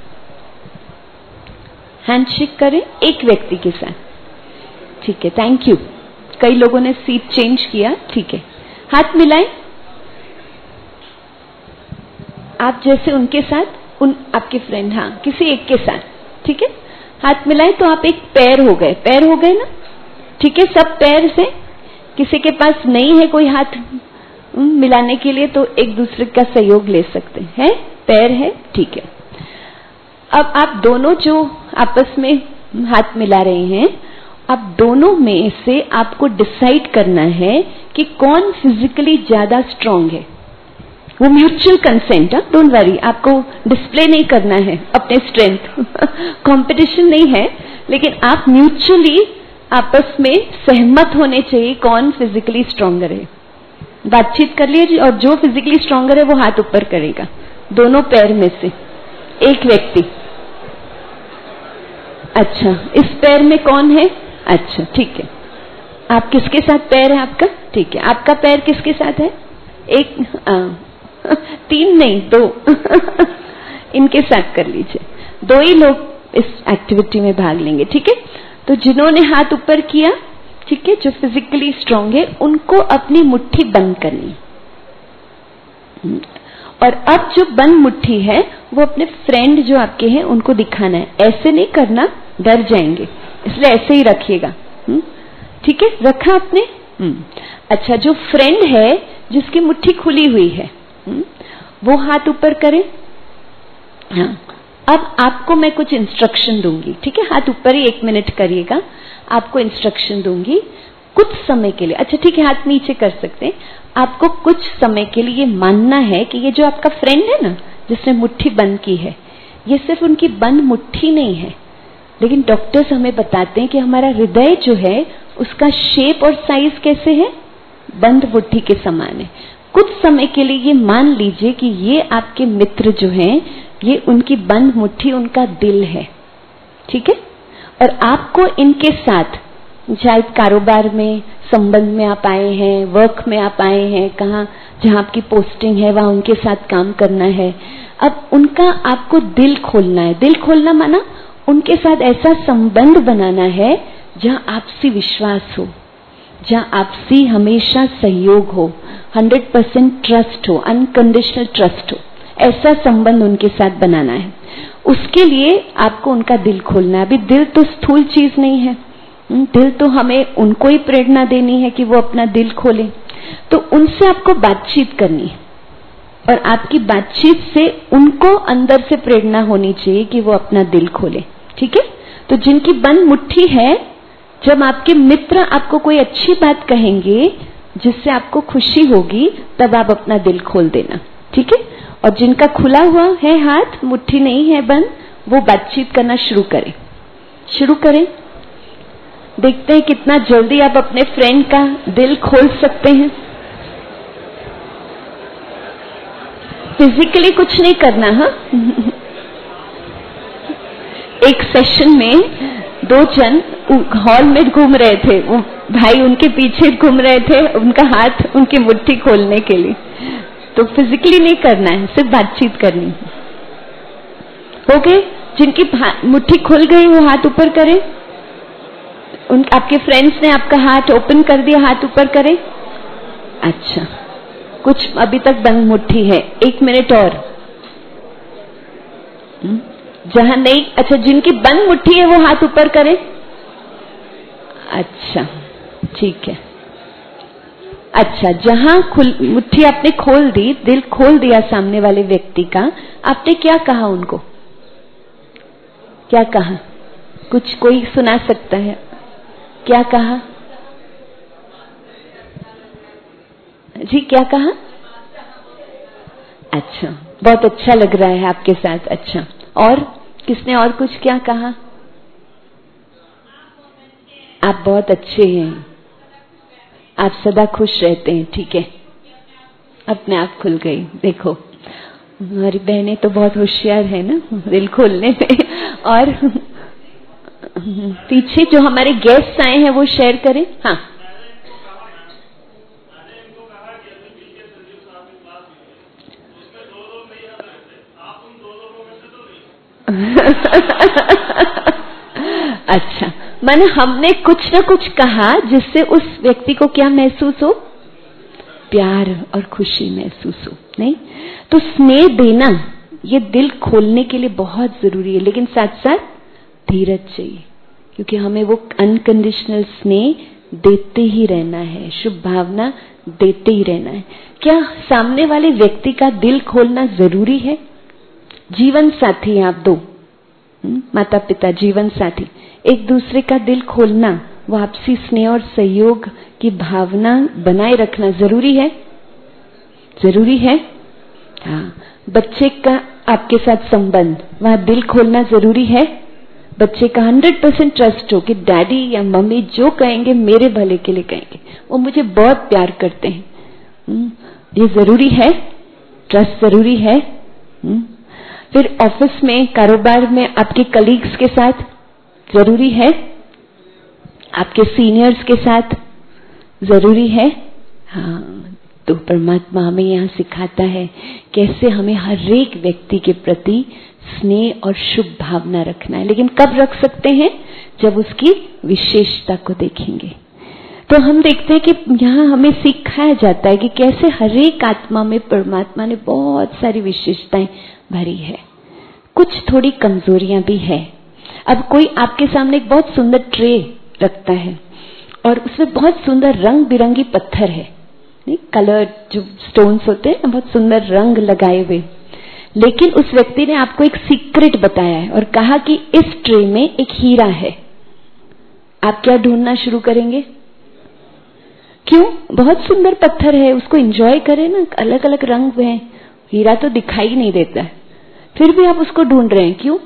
हैंडशेक करें एक व्यक्ति के साथ, ठीक है? Thank you. कई लोगों ने सीट चेंज किया, ठीक है? हाथ मिलाएं आप जैसे उनके साथ, उन आपके फ्रेंड, हाँ किसी एक के साथ, ठीक है? हाथ मिलाएं तो आप एक पैर हो गए, पैर हो गए ना, ठीक है? सब पैर से, किसी के पास नहीं है कोई हाथ मिलाने के लिए तो एक दूसरे का सहयोग ले सकते हैं, पैर है, ठीक है? अब आप दोनों जो आपस में हाथ मिला रहे हैं, अब दोनों में से आपको डिसाइड करना है कि कौन फिजिकली ज्यादा स्ट्रांग है। वो म्यूचुअल कंसेंट, डोंट वरी, आपको डिस्प्ले नहीं करना है अपने स्ट्रेंथ, कंपटीशन नहीं है, लेकिन आप म्यूचुअली आपस में सहमत होने चाहिए कौन फिजिकली स्ट्रांगर है। बातचीत कर लीजिए और जो फिजिकली स्ट्रांगर है वो हाथ ऊपर करेगा, दोनों पैर में से एक व्यक्ति। अच्छा, इस पैर में कौन है? अच्छा, ठीक है। आप किसके साथ पैर है आपका? ठीक है। आपका पैर किसके साथ है? एक आ, तीन नहीं, दो इनके साथ कर लीजिए। दो ही लोग इस एक्टिविटी में भाग लेंगे, ठीक है? तो जिन्होंने हाथ ऊपर किया, ठीक है, जो फिजिकली स्ट्रांग है, उनको अपनी मुट्ठी बंद करनी, और अब जो बंद मुट्ठी है वो अपने फ्रेंड जो आपके हैं उनको दिखाना है। ऐसे नहीं करना, डर जाएंगे, इसलिए ऐसे ही रखिएगा, ठीक है? रखा आपने? अच्छा, जो फ्रेंड है जिसकी मुट्ठी खुली हुई है वो हाथ ऊपर करे। हाँ, अब आपको मैं कुछ इंस्ट्रक्शन दूंगी, ठीक है? हाथ ऊपर ही एक मिनट करिएगा, आपको इंस्ट्रक्शन दूंगी कुछ समय के लिए। अच्छा ठीक है, हाथ नीचे कर सकते हैं। आपको कुछ समय के लिए ये मानना है कि ये जो आपका फ्रेंड है ना, जिसने मुट्ठी बंद की है, ये सिर्फ उनकी बंद मुट्ठी नहीं है, लेकिन डॉक्टर्स हमें बताते हैं कि हमारा हृदय जो है उसका शेप और साइज कैसे है? बंद मुट्ठी के समान है। कुछ समय के लिए ये मान लीजिए कि ये आपके मित्र जो हैं, ये उनकी बंद मुट्ठी उनका दिल है, ठीक है? और आपको इनके साथ, शायद कारोबार में संबंध में आप आए हैं, वर्क में आप आए हैं, कहाँ जहाँ आपकी पोस्टिंग है वहां उनके साथ काम करना है। अब उनका आपको दिल खोलना है। दिल खोलना माना उनके साथ ऐसा संबंध बनाना है जहाँ आपसी विश्वास हो, जहाँ आपसी हमेशा सहयोग हो, हंड्रेड परसेंट ट्रस्ट हो, अनकंडीशनल ट्रस्ट हो। ऐसा संबंध उनके साथ बनाना है। उसके लिए आपको उनका दिल खोलना है। अभी दिल तो स्थूल चीज नहीं है, दिल तो हमें उनको ही प्रेरणा देनी है कि वो अपना दिल खोलें। तो उनसे आपको बातचीत करनी है, और आपकी बातचीत से उनको अंदर से प्रेरणा होनी चाहिए कि वो अपना दिल खोले, ठीक है? तो जिनकी बंद मुट्ठी है, जब आपके मित्र आपको कोई अच्छी बात कहेंगे जिससे आपको खुशी होगी, तब आप अपना दिल खोल देना, ठीक है? और जिनका खुला हुआ है हाथ, मुट्ठी नहीं है बंद, वो बातचीत करना शुरू करें, शुरू करें। देखते हैं कितना जल्दी आप अपने फ्रेंड का दिल खोल सकते हैं। फिजिकली कुछ नहीं करना। हाँ, एक सेशन में दो जन हॉल में घूम रहे थे, वो भाई उनके पीछे घूम रहे थे, उनका हाथ उनकी मुट्ठी खोलने के लिए। तो फिजिकली नहीं करना है, सिर्फ बातचीत करनी है। हो गए? जिनकी मुट्ठी खुल गई वो हाथ ऊपर करें। उन आपके फ्रेंड्स ने आपका हाथ ओपन कर दिया, हाथ ऊपर करें। अच्छा, कुछ अभी तक बंद मुट्ठी है, एक मिनट और। जहां नहीं, अच्छा जिनकी बंद मुट्ठी है वो हाथ ऊपर करें। अच्छा ठीक है। अच्छा, जहां खुल मुट्ठी आपने खोल दी, दिल खोल दिया सामने वाले व्यक्ति का, आपने क्या कहा उनको? क्या कहा? कुछ कोई सुना सकता है? क्या कहा जी? क्या कहा? अच्छा, बहुत अच्छा लग रहा है आपके साथ। अच्छा, और किसने और कुछ क्या कहा? आप बहुत अच्छे हैं, आप सदा खुश रहते हैं। ठीक है, अपने आप खुल गई। देखो हमारी बहनें तो बहुत होशियार है ना दिल खोलने में। और पीछे जो हमारे गेस्ट आए हैं वो शेयर करें। हाँ, अच्छा, माने हमने कुछ ना कुछ कहा जिससे उस व्यक्ति को क्या महसूस हो? प्यार और खुशी महसूस हो। नहीं तो स्नेह देना ये दिल खोलने के लिए बहुत जरूरी है, लेकिन साथ साथ धीरज चाहिए, क्योंकि हमें वो अनकंडीशनल स्नेह देते ही रहना है, शुभ भावना देते ही रहना है। क्या सामने वाले व्यक्ति का दिल खोलना जरूरी है? जीवन साथी आप दो, माता पिता जीवन साथी, एक दूसरे का दिल खोलना, वो आपसी स्नेह और सहयोग की भावना बनाए रखना जरूरी है। जरूरी है। हाँ, बच्चे का आपके साथ संबंध, वहां दिल खोलना जरूरी है। बच्चे का हंड्रेड परसेंट ट्रस्ट हो कि डैडी या मम्मी जो कहेंगे मेरे भले के लिए कहेंगे, वो मुझे बहुत प्यार करते हैं। ये जरूरी है, ट्रस्ट जरूरी है। फिर ऑफिस में, कारोबार में आपके कलीग्स के साथ जरूरी है, आपके सीनियर्स के साथ जरूरी है। हाँ, तो परमात्मा हमें यहाँ सिखाता है कैसे हमें हर एक व्यक्ति के प्रति स्नेह और शुभ भावना रखना है। लेकिन कब रख सकते हैं? जब उसकी विशेषता को देखेंगे। तो हम देखते हैं कि यहाँ हमें सिखाया जाता है कि कैसे हर एक आत्मा में परमात्मा ने बहुत सारी विशेषताएं भरी है, कुछ थोड़ी कमजोरियां भी है। अब कोई आपके सामने एक बहुत सुंदर ट्रे रखता है और उसमें बहुत सुंदर रंग बिरंगी पत्थर है, नहीं कलर जो स्टोन्स होते हैं बहुत सुंदर रंग लगाए हुए, लेकिन उस व्यक्ति ने आपको एक सीक्रेट बताया है और कहा कि इस ट्रे में एक हीरा है। आप क्या ढूंढना शुरू करेंगे? क्यों? बहुत सुंदर पत्थर है, उसको एंजॉय करें ना, अलग अलग रंग है, हीरा तो दिखाई नहीं देता है, फिर भी आप उसको ढूंढ रहे हैं। क्यों?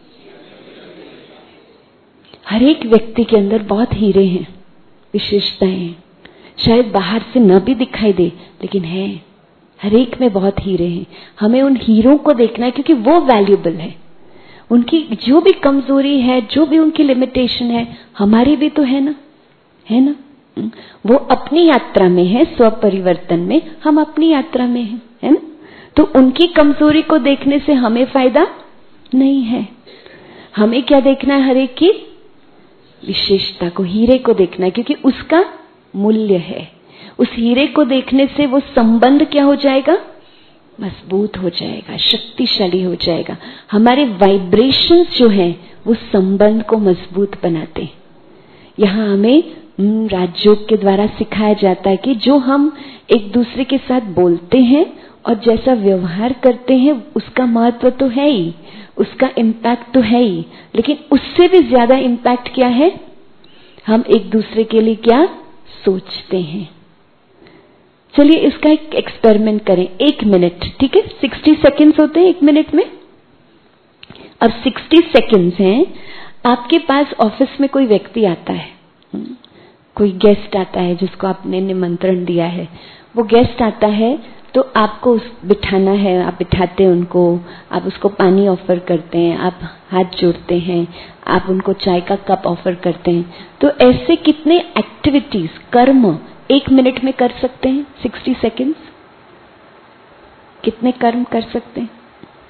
हर एक व्यक्ति के अंदर बहुत हीरे हैं, विशेषताएं हैं, शायद बाहर से न भी दिखाई दे, लेकिन है, हर एक में बहुत हीरे हैं। हमें उन हीरों को देखना है क्योंकि वो वैल्यूएबल है। उनकी जो भी कमजोरी है, जो भी उनकी लिमिटेशन है, हमारी भी तो है ना, है ना। वो अपनी यात्रा में है, स्व परिवर्तन में, हम अपनी यात्रा में हैं, है ना। तो उनकी कमजोरी को देखने से हमें फायदा नहीं है। हमें क्या देखना है? हर एक की विशेषता को, हीरे को देखना है, क्योंकि उसका मूल्य है। उस हीरे को देखने से वो संबंध क्या हो जाएगा? मजबूत हो जाएगा, शक्तिशाली हो जाएगा। हमारे वाइब्रेशंस जो हैं वो संबंध को मजबूत बनाते हैं। यहाँ हमें राजयोग के द्वारा सिखाया जाता है कि जो हम एक दूसरे के साथ बोलते हैं और जैसा व्यवहार करते हैं उसका महत्व तो है ही, उसका इम्पैक्ट तो है ही, लेकिन उससे भी ज्यादा इम्पैक्ट क्या है? हम एक दूसरे के लिए क्या सोचते हैं। चलिए इसका एक एक्सपेरिमेंट करें, एक मिनट, ठीक है। सिक्सटी सेकेंड्स होते हैं एक मिनट में। अब सिक्सटी सेकेंड्स हैं, आपके पास ऑफिस में कोई व्यक्ति आता है, कोई गेस्ट आता है जिसको आपने निमंत्रण दिया है, वो गेस्ट आता है तो आपको उस बिठाना है, आप बिठाते हैं उनको, आप उसको पानी ऑफर करते हैं, आप हाथ जोड़ते हैं, आप उनको चाय का कप ऑफर करते हैं। तो ऐसे कितने एक्टिविटीज, कर्म एक मिनट में कर सकते हैं? सिक्सटी सेकेंड्स कितने कर्म कर सकते हैं?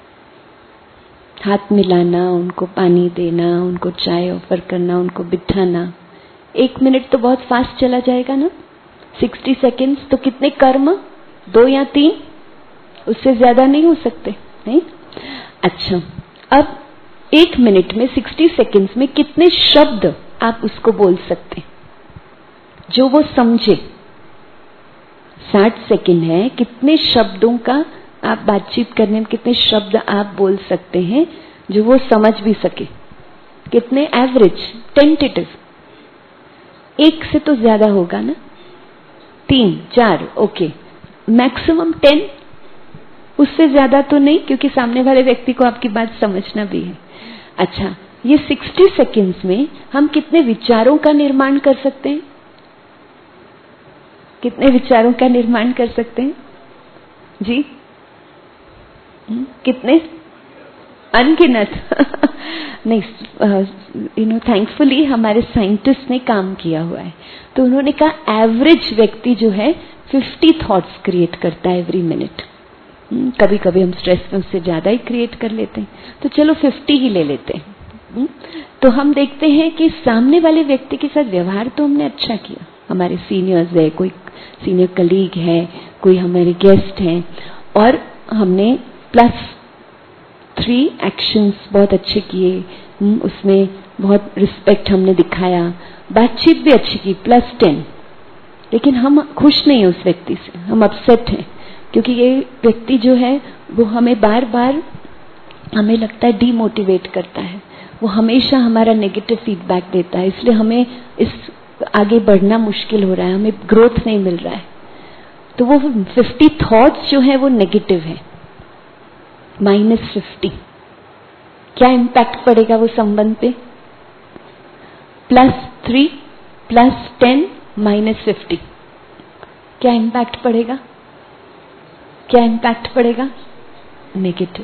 हाथ मिलाना, उनको पानी देना, उनको चाय ऑफर करना, उनको बिठाना। एक मिनट तो बहुत फास्ट चला जाएगा ना। सिक्सटी सेकेंड्स तो कितने कर्म? दो या तीन, उससे ज्यादा नहीं हो सकते, नहीं? अच्छा, अब एक मिनट में, सिक्सटी सेकेंड्स में कितने शब्द आप उसको बोल सकते हैं जो वो समझे? साठ सेकेंड है, कितने शब्दों का आप बातचीत करने में कितने शब्द आप बोल सकते हैं जो वो समझ भी सके? कितने एवरेज, टेंटेटिव? एक से तो ज्यादा होगा ना, तीन चार, ओके, मैक्सिमम टेन, उससे ज्यादा तो नहीं, क्योंकि सामने वाले व्यक्ति को आपकी बात समझना भी है। अच्छा, ये सिक्सटी सेकेंड्स में हम कितने विचारों का निर्माण कर सकते हैं? कितने विचारों का निर्माण कर सकते हैं जी? हुँ? कितने? अनगिनत। नहीं, यू नो, थैंकफुली हमारे साइंटिस्ट ने काम किया हुआ है, तो उन्होंने कहा एवरेज व्यक्ति जो है फिफ्टी थॉट्स क्रिएट करता है एवरी मिनट। कभी कभी हम स्ट्रेस में उससे ज्यादा ही क्रिएट कर लेते हैं, तो चलो फिफ्टी ही ले लेते हैं। तो हम देखते हैं कि सामने वाले व्यक्ति के साथ व्यवहार तो हमने अच्छा किया, हमारे सीनियर्स है, कोई सीनियर कलीग है, कोई हमारे गेस्ट हैं, और हमने प्लस थ्री एक्शंस बहुत अच्छे किए, उसमें बहुत रिस्पेक्ट हमने दिखाया, बातचीत भी अच्छी की, प्लस टेन। लेकिन हम खुश नहीं हैं उस व्यक्ति से, हम अपसेट हैं, क्योंकि ये व्यक्ति जो है वो हमें बार बार, हमें लगता है डीमोटिवेट करता है, वो हमेशा हमारा नेगेटिव फीडबैक देता है, इसलिए हमें इस आगे बढ़ना मुश्किल हो रहा है, हमें ग्रोथ नहीं मिल रहा है। तो वो फिफ्टी थॉट्स जो है वो नेगेटिव है, माइनस फिफ्टी, क्या इम्पैक्ट पड़ेगा वो संबंध पे? Plus three plus ten minus fifty, क्या इम्पैक्ट पड़ेगा? क्या इम्पैक्ट पड़ेगा? नेगेटिव।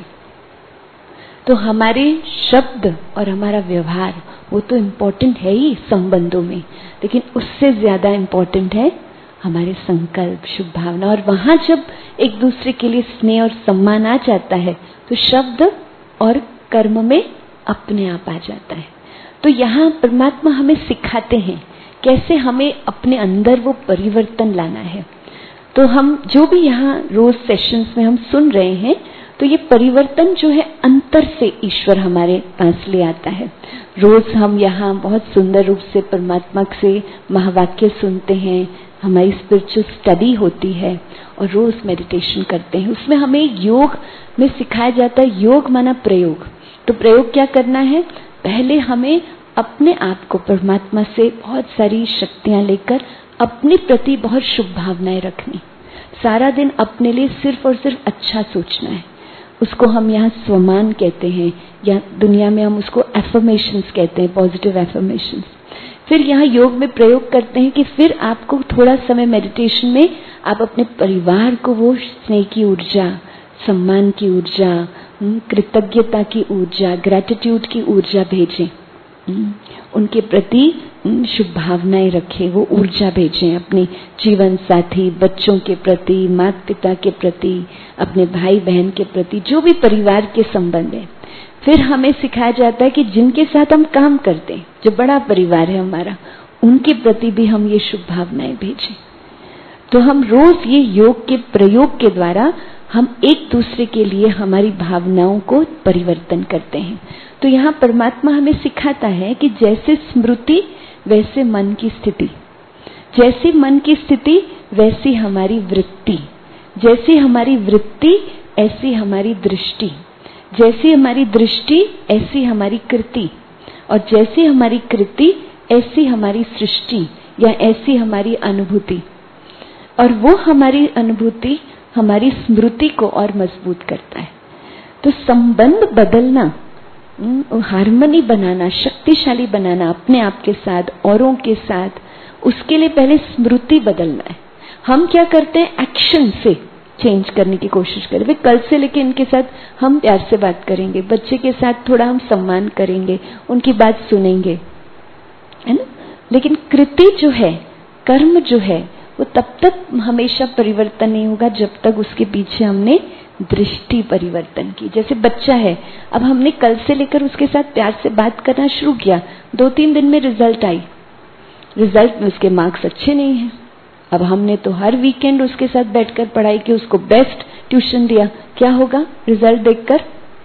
तो हमारे शब्द और हमारा व्यवहार वो तो इम्पोर्टेंट है ही संबंधों में, लेकिन उससे ज्यादा इम्पोर्टेंट है हमारे संकल्प, शुभ भावना। और वहां जब एक दूसरे के लिए स्नेह और सम्मान आ जाता है तो शब्द और कर्म में अपने आप आ जाता है। तो यहाँ परमात्मा हमें सिखाते हैं कैसे हमें अपने अंदर वो परिवर्तन लाना है। तो हम जो भी यहाँ रोज सेशंस में हम सुन रहे हैं, तो ये परिवर्तन जो है अंतर से ईश्वर हमारे पास ले आता है। रोज हम यहाँ बहुत सुंदर रूप से परमात्मा से महावाक्य सुनते हैं, हमारी स्पिरिचुअल स्टडी होती है और रोज मेडिटेशन करते हैं। उसमें हमें योग में सिखाया जाता है, योग माना प्रयोग। तो प्रयोग क्या करना है? पहले हमें अपने आप को परमात्मा से बहुत सारी शक्तियां लेकर अपने प्रति बहुत शुभ भावनाएं रखनी, सारा दिन अपने लिए सिर्फ और सिर्फ अच्छा सोचना है। उसको हम यहाँ स्वमान कहते हैं, या दुनिया में हम उसको एफर्मेशंस कहते हैं, पॉजिटिव एफर्मेशंस। फिर यहाँ योग में प्रयोग करते हैं कि फिर आपको थोड़ा समय मेडिटेशन में आप अपने परिवार को वो स्नेह की ऊर्जा, सम्मान की ऊर्जा, कृतज्ञता की ऊर्जा, ग्रेटिट्यूड की ऊर्जा भेजें, उनके प्रति शुभ भावनाएं रखें, वो ऊर्जा भेजें अपने जीवन साथी, बच्चों के प्रति, माता पिता के प्रति, अपने भाई बहन के प्रति, जो भी परिवार के संबंध है। फिर हमें सिखाया जाता है कि जिनके साथ हम काम करते हैं, जो बड़ा परिवार है हमारा, उनके प्रति भी हम ये शुभ भावनाएं भेजें। तो हम रोज ये योग के प्रयोग के द्वारा हम एक दूसरे के लिए हमारी भावनाओं को परिवर्तन करते हैं। तो यहाँ परमात्मा हमें सिखाता है कि जैसे स्मृति वैसे मन की स्थिति, जैसी मन की स्थिति वैसी हमारी वृत्ति, जैसी हमारी वृत्ति ऐसी हमारी दृष्टि, जैसी हमारी दृष्टि ऐसी हमारी कृति, और जैसी हमारी कृति ऐसी हमारी सृष्टि या ऐसी हमारी अनुभूति। और वो हमारी अनुभूति हमारी स्मृति को और मजबूत करता है। तो संबंध बदलना हार्मनी बनाना, शक्तिशाली बनाना अपने आप के साथ, औरों के साथ, उसके लिए पहले स्मृति बदलना है। हम क्या करते हैं, एक्शन से चेंज करने की कोशिश करें। वे कल से लेके इनके साथ हम प्यार से बात करेंगे, बच्चे के साथ थोड़ा हम सम्मान करेंगे, उनकी बात सुनेंगे, है ना। लेकिन कृति जो है, कर्म जो है, वो तब तक हमेशा परिवर्तन नहीं होगा जब तक उसके पीछे हमने दृष्टि परिवर्तन की। जैसे बच्चा है, अब हमने कल से लेकर उसके साथ प्यार से बात करना शुरू किया, दो तीन दिन में रिजल्ट आई, रिजल्ट में उसके मार्क्स अच्छे नहीं हैं। अब हमने तो हर वीकेंड उसके साथ बैठकर पढ़ाई की, उसको बेस्ट ट्यूशन दिया, क्या होगा रिजल्ट देखकर?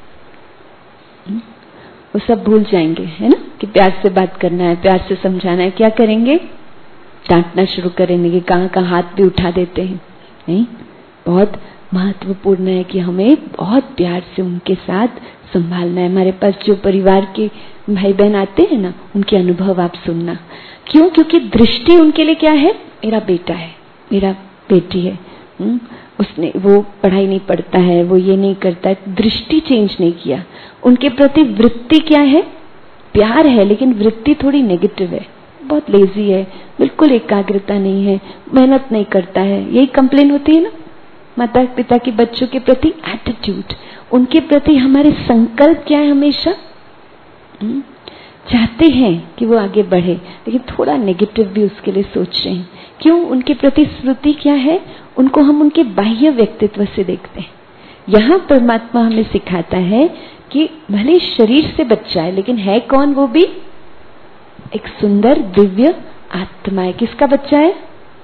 वो सब भूल जाएंगे, है ना, कि प्यार से बात करना है, प्यार से समझाना है। क्या करेंगे, डांटना शुरू करेंगे, कि कहाँ कहाँ हाथ भी उठा देते हैं। नहीं, बहुत महत्वपूर्ण है कि हमें बहुत प्यार से उनके साथ संभालना है। हमारे पास जो परिवार के भाई बहन आते हैं ना, उनके अनुभव आप सुनना। क्यों? क्योंकि दृष्टि उनके लिए क्या है, मेरा बेटा है, मेरा बेटी है, हुँ? उसने वो पढ़ाई नहीं पढ़ता है, वो ये नहीं करता है, दृष्टि चेंज नहीं किया। उनके प्रति वृत्ति क्या है, प्यार है, लेकिन वृत्ति थोड़ी नेगेटिव है, बहुत लेजी है, बिल्कुल एकाग्रता नहीं है, मेहनत नहीं करता है। यही कंप्लेन होती है ना माता पिता के बच्चों के प्रति। एटीट्यूड, उनके प्रति हमारे संकल्प क्या है, हमेशा हुँ? चाहते हैं कि वो आगे बढ़े, लेकिन थोड़ा नेगेटिव भी उसके लिए सोच रहे हैं। क्यों? उनके प्रति स्मृति क्या है, उनको हम उनके बाह्य व्यक्तित्व से देखते हैं। यहाँ परमात्मा हमें सिखाता है कि भले शरीर से बच्चा है, लेकिन है कौन, वो भी एक सुंदर दिव्य आत्मा है। किसका बच्चा है?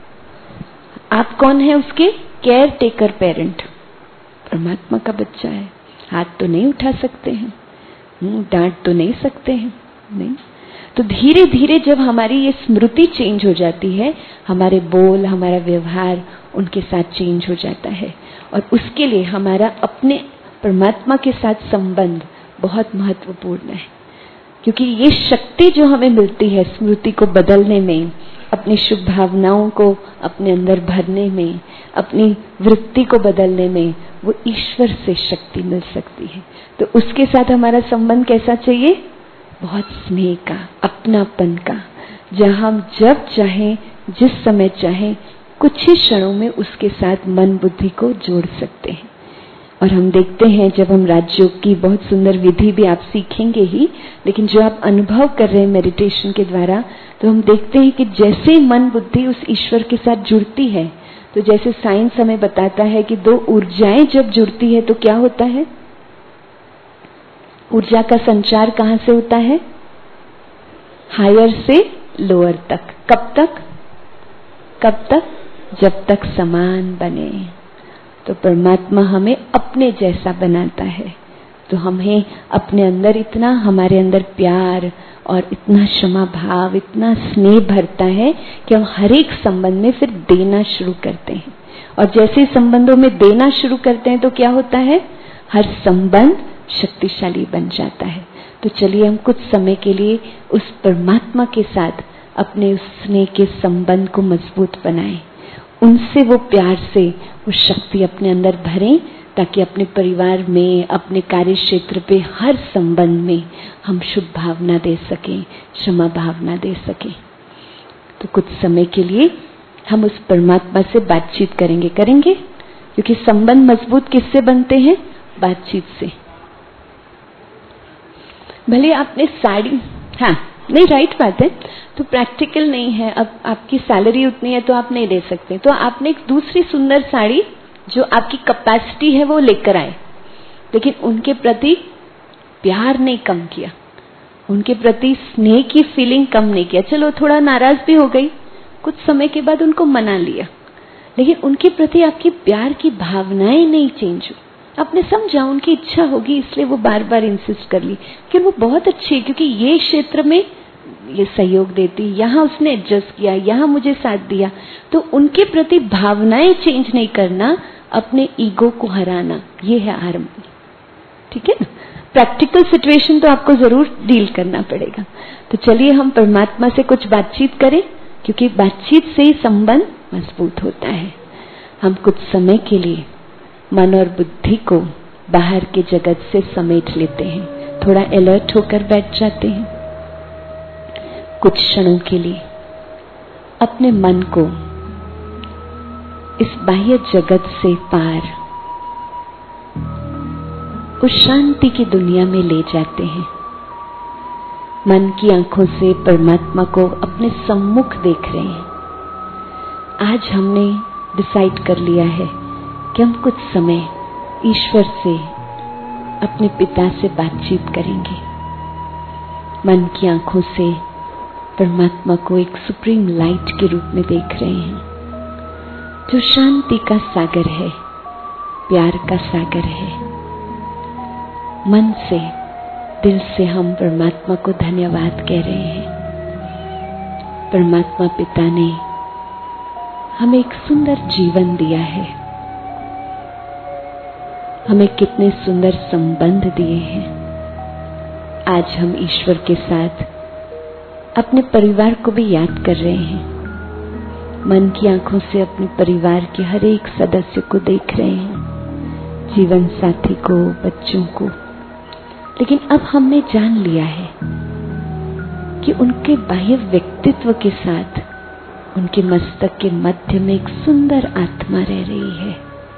आप कौन है उसके? केयर टेकर पेरेंट, परमात्मा का बच्चा है। हाथ तो नहीं उठा सकते हैं, डांट तो नहीं सकते हैं, नहीं। तो धीरे धीरे जब हमारी ये स्मृति चेंज हो जाती है, हमारे बोल, हमारा व्यवहार उनके साथ चेंज हो जाता है। और उसके लिए हमारा अपने परमात्मा के साथ संबंध बहुत महत्वपूर्ण है, क्योंकि ये शक्ति जो हमें मिलती है स्मृति को बदलने में, अपनी शुभ भावनाओं को अपने अंदर भरने में, अपनी वृत्ति को बदलने में, वो ईश्वर से शक्ति मिल सकती है। तो उसके साथ हमारा संबंध कैसा चाहिए? बहुत स्नेह का, अपनापन का, जहां हम जब चाहें, जिस समय चाहें, कुछ ही क्षणों में उसके साथ मन बुद्धि को जोड़ सकते हैं। और हम देखते हैं जब हम राजयोग की बहुत सुंदर विधि भी आप सीखेंगे ही, लेकिन जो आप अनुभव कर रहे हैं मेडिटेशन के द्वारा, तो हम देखते हैं कि जैसे मन बुद्धि उस ईश्वर के साथ जुड़ती है, तो जैसे साइंस हमें बताता है कि दो ऊर्जाएं जब जुड़ती है तो क्या होता है? ऊर्जा का संचार कहां से होता है? हायर से लोअर तक। कब तक? कब तक? जब तक समान बने। तो परमात्मा हमें अपने जैसा बनाता है, तो हमें अपने अंदर इतना, हमारे अंदर प्यार और इतना क्षमा भाव, इतना स्नेह भरता है कि हम हर एक संबंध में फिर देना शुरू करते हैं। और जैसे संबंधों में देना शुरू करते हैं तो क्या होता है? हर संबंध शक्तिशाली बन जाता है। तो चलिए हम कुछ समय के लिए उस परमात्मा के साथ अपने उस स्नेह के संबंध को मजबूत बनाएं, उनसे वो प्यार से वो शक्ति अपने अंदर भरें, ताकि अपने परिवार में, अपने कार्य क्षेत्र पे, हर संबंध में हम शुभ भावना दे सकें, क्षमा भावना दे सकें। तो कुछ समय के लिए हम उस परमात्मा से बातचीत करेंगे करेंगे क्योंकि संबंध मजबूत किससे बनते हैं? बातचीत से। भले आपने साड़ी, हाँ नहीं, राइट बात है, तो प्रैक्टिकल नहीं है, अब आपकी सैलरी उतनी है तो आप नहीं दे सकते, तो आपने एक दूसरी सुंदर साड़ी जो आपकी कैपेसिटी है वो लेकर आए, लेकिन उनके प्रति प्यार नहीं कम किया, उनके प्रति स्नेह की फीलिंग कम नहीं किया। चलो थोड़ा नाराज भी हो गई, कुछ समय के बाद उनको मना लिया, लेकिन उनके प्रति आपकी प्यार की भावनाएं नहीं चेंज हुई। आपने समझा उनकी इच्छा होगी इसलिए वो बार बार इंसिस्ट कर ली कि वो बहुत अच्छी है क्योंकि ये क्षेत्र में ये सहयोग देती, यहाँ उसने एडजस्ट किया, यहाँ मुझे साथ दिया। तो उनके प्रति भावनाएं चेंज नहीं करना, अपने ईगो को हराना, ये है हार्मनी। ठीक है ना? प्रैक्टिकल सिचुएशन तो आपको जरूर डील करना पड़ेगा। तो चलिए हम परमात्मा से कुछ बातचीत करें, क्योंकि बातचीत से ही संबंध मजबूत होता है। हम कुछ समय के लिए मन और बुद्धि को बाहर के जगत से समेट लेते हैं, थोड़ा अलर्ट होकर बैठ जाते हैं। कुछ क्षणों के लिए अपने मन को इस बाह्य जगत से पार उस शांति की दुनिया में ले जाते हैं। मन की आंखों से परमात्मा को अपने सम्मुख देख रहे हैं। आज हमने डिसाइड कर लिया है कि हम कुछ समय ईश्वर से, अपने पिता से बातचीत करेंगे। मन की आंखों से परमात्मा को एक सुप्रीम लाइट के रूप में देख रहे हैं, जो शांति का सागर है, प्यार का सागर है। मन से, दिल से हम परमात्मा को धन्यवाद कह रहे हैं। परमात्मा पिता ने हमें एक सुंदर जीवन दिया है, हमें कितने सुंदर संबंध दिए हैं। आज हम ईश्वर के साथ अपने परिवार को भी याद कर रहे हैं। मन की आंखों से अपने परिवार के हर एक सदस्य को देख रहे हैं, जीवन साथी को, बच्चों को। लेकिन अब हमने जान लिया है कि उनके बाह्य व्यक्तित्व के साथ उनके मस्तक के मध्य में एक सुंदर आत्मा रह रही है।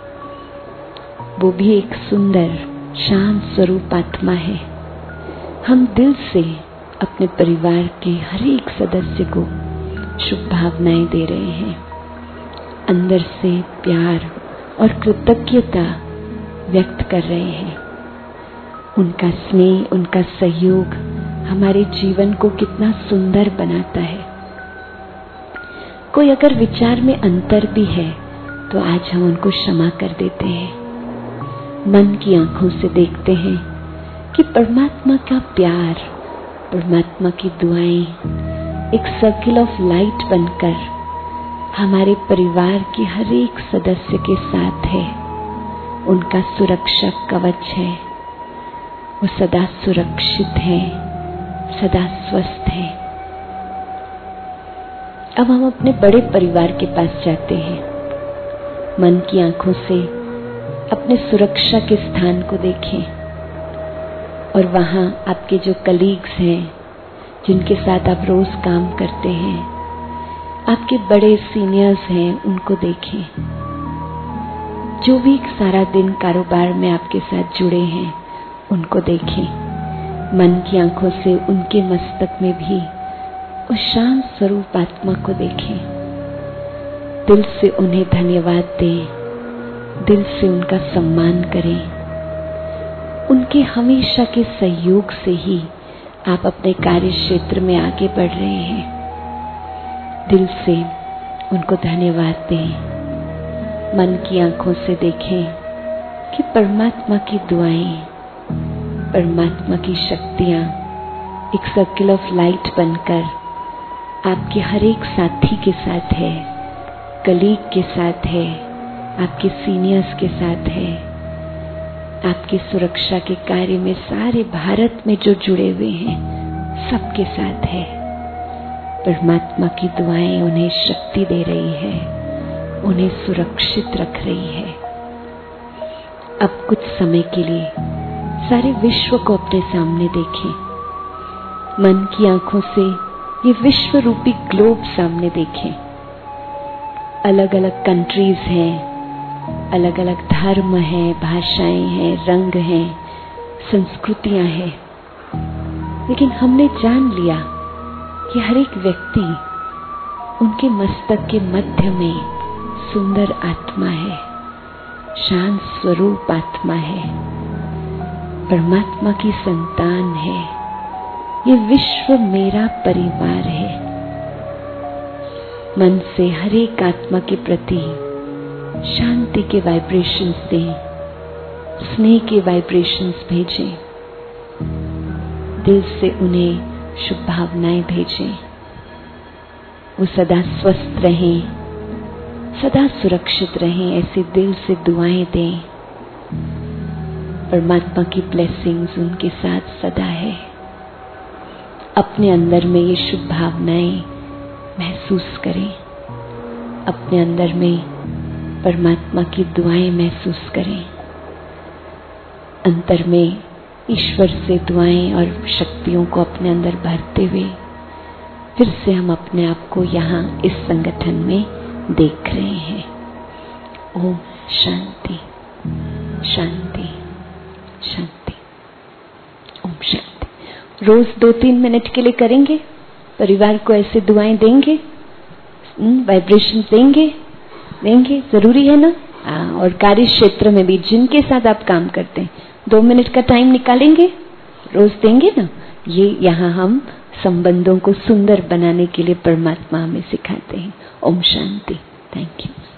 वो भी एक सुंदर शांत स्वरूप आत्मा है। हम दिल से अपने परिवार के हर एक सदस्य को शुभ भावनाएं दे रहे हैं। अंदर से प्यार और कृतज्ञता व्यक्त कर रहे हैं। उनका स्नेह, उनका सहयोग हमारे जीवन को कितना सुंदर बनाता है। कोई अगर विचार में अंतर भी है तो आज हम उनको क्षमा कर देते हैं। मन की आंखों से देखते हैं कि परमात्मा का प्यार, परमात्मा की दुआएं एक सर्किल ऑफ लाइट बनकर हमारे परिवार के हर एक सदस्य के साथ है। उनका सुरक्षा कवच है। वो सदा सुरक्षित है, सदा स्वस्थ है। अब हम अपने बड़े परिवार के पास जाते हैं। मन की आंखों से अपने सुरक्षा के स्थान को देखें और वहां आपके जो कलीग्स हैं, जिनके साथ आप रोज काम करते हैं, आपके बड़े सीनियर्स हैं, उनको देखें। जो भी सारा दिन कारोबार में आपके साथ जुड़े हैं, उनको देखें। मन की आंखों से उनके मस्तक में भी उस शांत स्वरूप आत्मा को देखें। दिल से उन्हें धन्यवाद दें, दिल से उनका सम्मान करें। उनके हमेशा के सहयोग से ही आप अपने कार्य क्षेत्र में आगे बढ़ रहे हैं। दिल से उनको धन्यवाद दें। मन की आंखों से देखें कि परमात्मा की दुआएं, परमात्मा की शक्तियां एक सर्किल ऑफ लाइट बनकर आपके हर एक साथी के साथ है, कलीग के साथ है, आपके सीनियर्स के साथ है, आपकी सुरक्षा के कार्य में सारे भारत में जो जुड़े हुए हैं सबके साथ है। परमात्मा की दुआएं उन्हें शक्ति दे रही है, उन्हें सुरक्षित रख रही है। अब कुछ समय के लिए सारे विश्व को अपने सामने देखें। मन की आंखों से ये विश्व रूपी ग्लोब सामने देखें। अलग अलग कंट्रीज हैं, अलग अलग धर्म हैं, भाषाएं हैं, रंग हैं, संस्कृतियां हैं। लेकिन हमने जान लिया कि हर एक व्यक्ति, उनके मस्तक के मध्य में सुंदर आत्मा है, शांत स्वरूप आत्मा है, परमात्मा की संतान है। ये विश्व मेरा परिवार है। मन से हर एक आत्मा के प्रति शांति के वाइब्रेशंस दें, स्नेह के वाइब्रेशंस भेजें। दिल से उन्हें शुभ भावनाएं भेजें। वो सदा स्वस्थ रहें, सदा सुरक्षित रहें, ऐसे दिल से दुआएं दें। परमात्मा की ब्लेसिंग्स उनके साथ सदा है। अपने अंदर में ये शुभ भावनाएं महसूस करें। अपने अंदर में परमात्मा की दुआएं महसूस करें। अंतर में ईश्वर से दुआएं और शक्तियों को अपने अंदर भरते हुए फिर से हम अपने आप को यहाँ इस संगठन में देख रहे हैं। ओम शांति शांति शांति। ओम शांति। रोज दो तीन मिनट के लिए करेंगे, परिवार को ऐसे दुआएं देंगे, वाइब्रेशन देंगे देंगे जरूरी है ना। आ, और कार्य क्षेत्र में भी जिनके साथ आप काम करते हैं दो मिनट का टाइम निकालेंगे, रोज देंगे ना। ये यहाँ हम संबंधों को सुंदर बनाने के लिए परमात्मा हमें सिखाते हैं। ओम शांति। Thank you.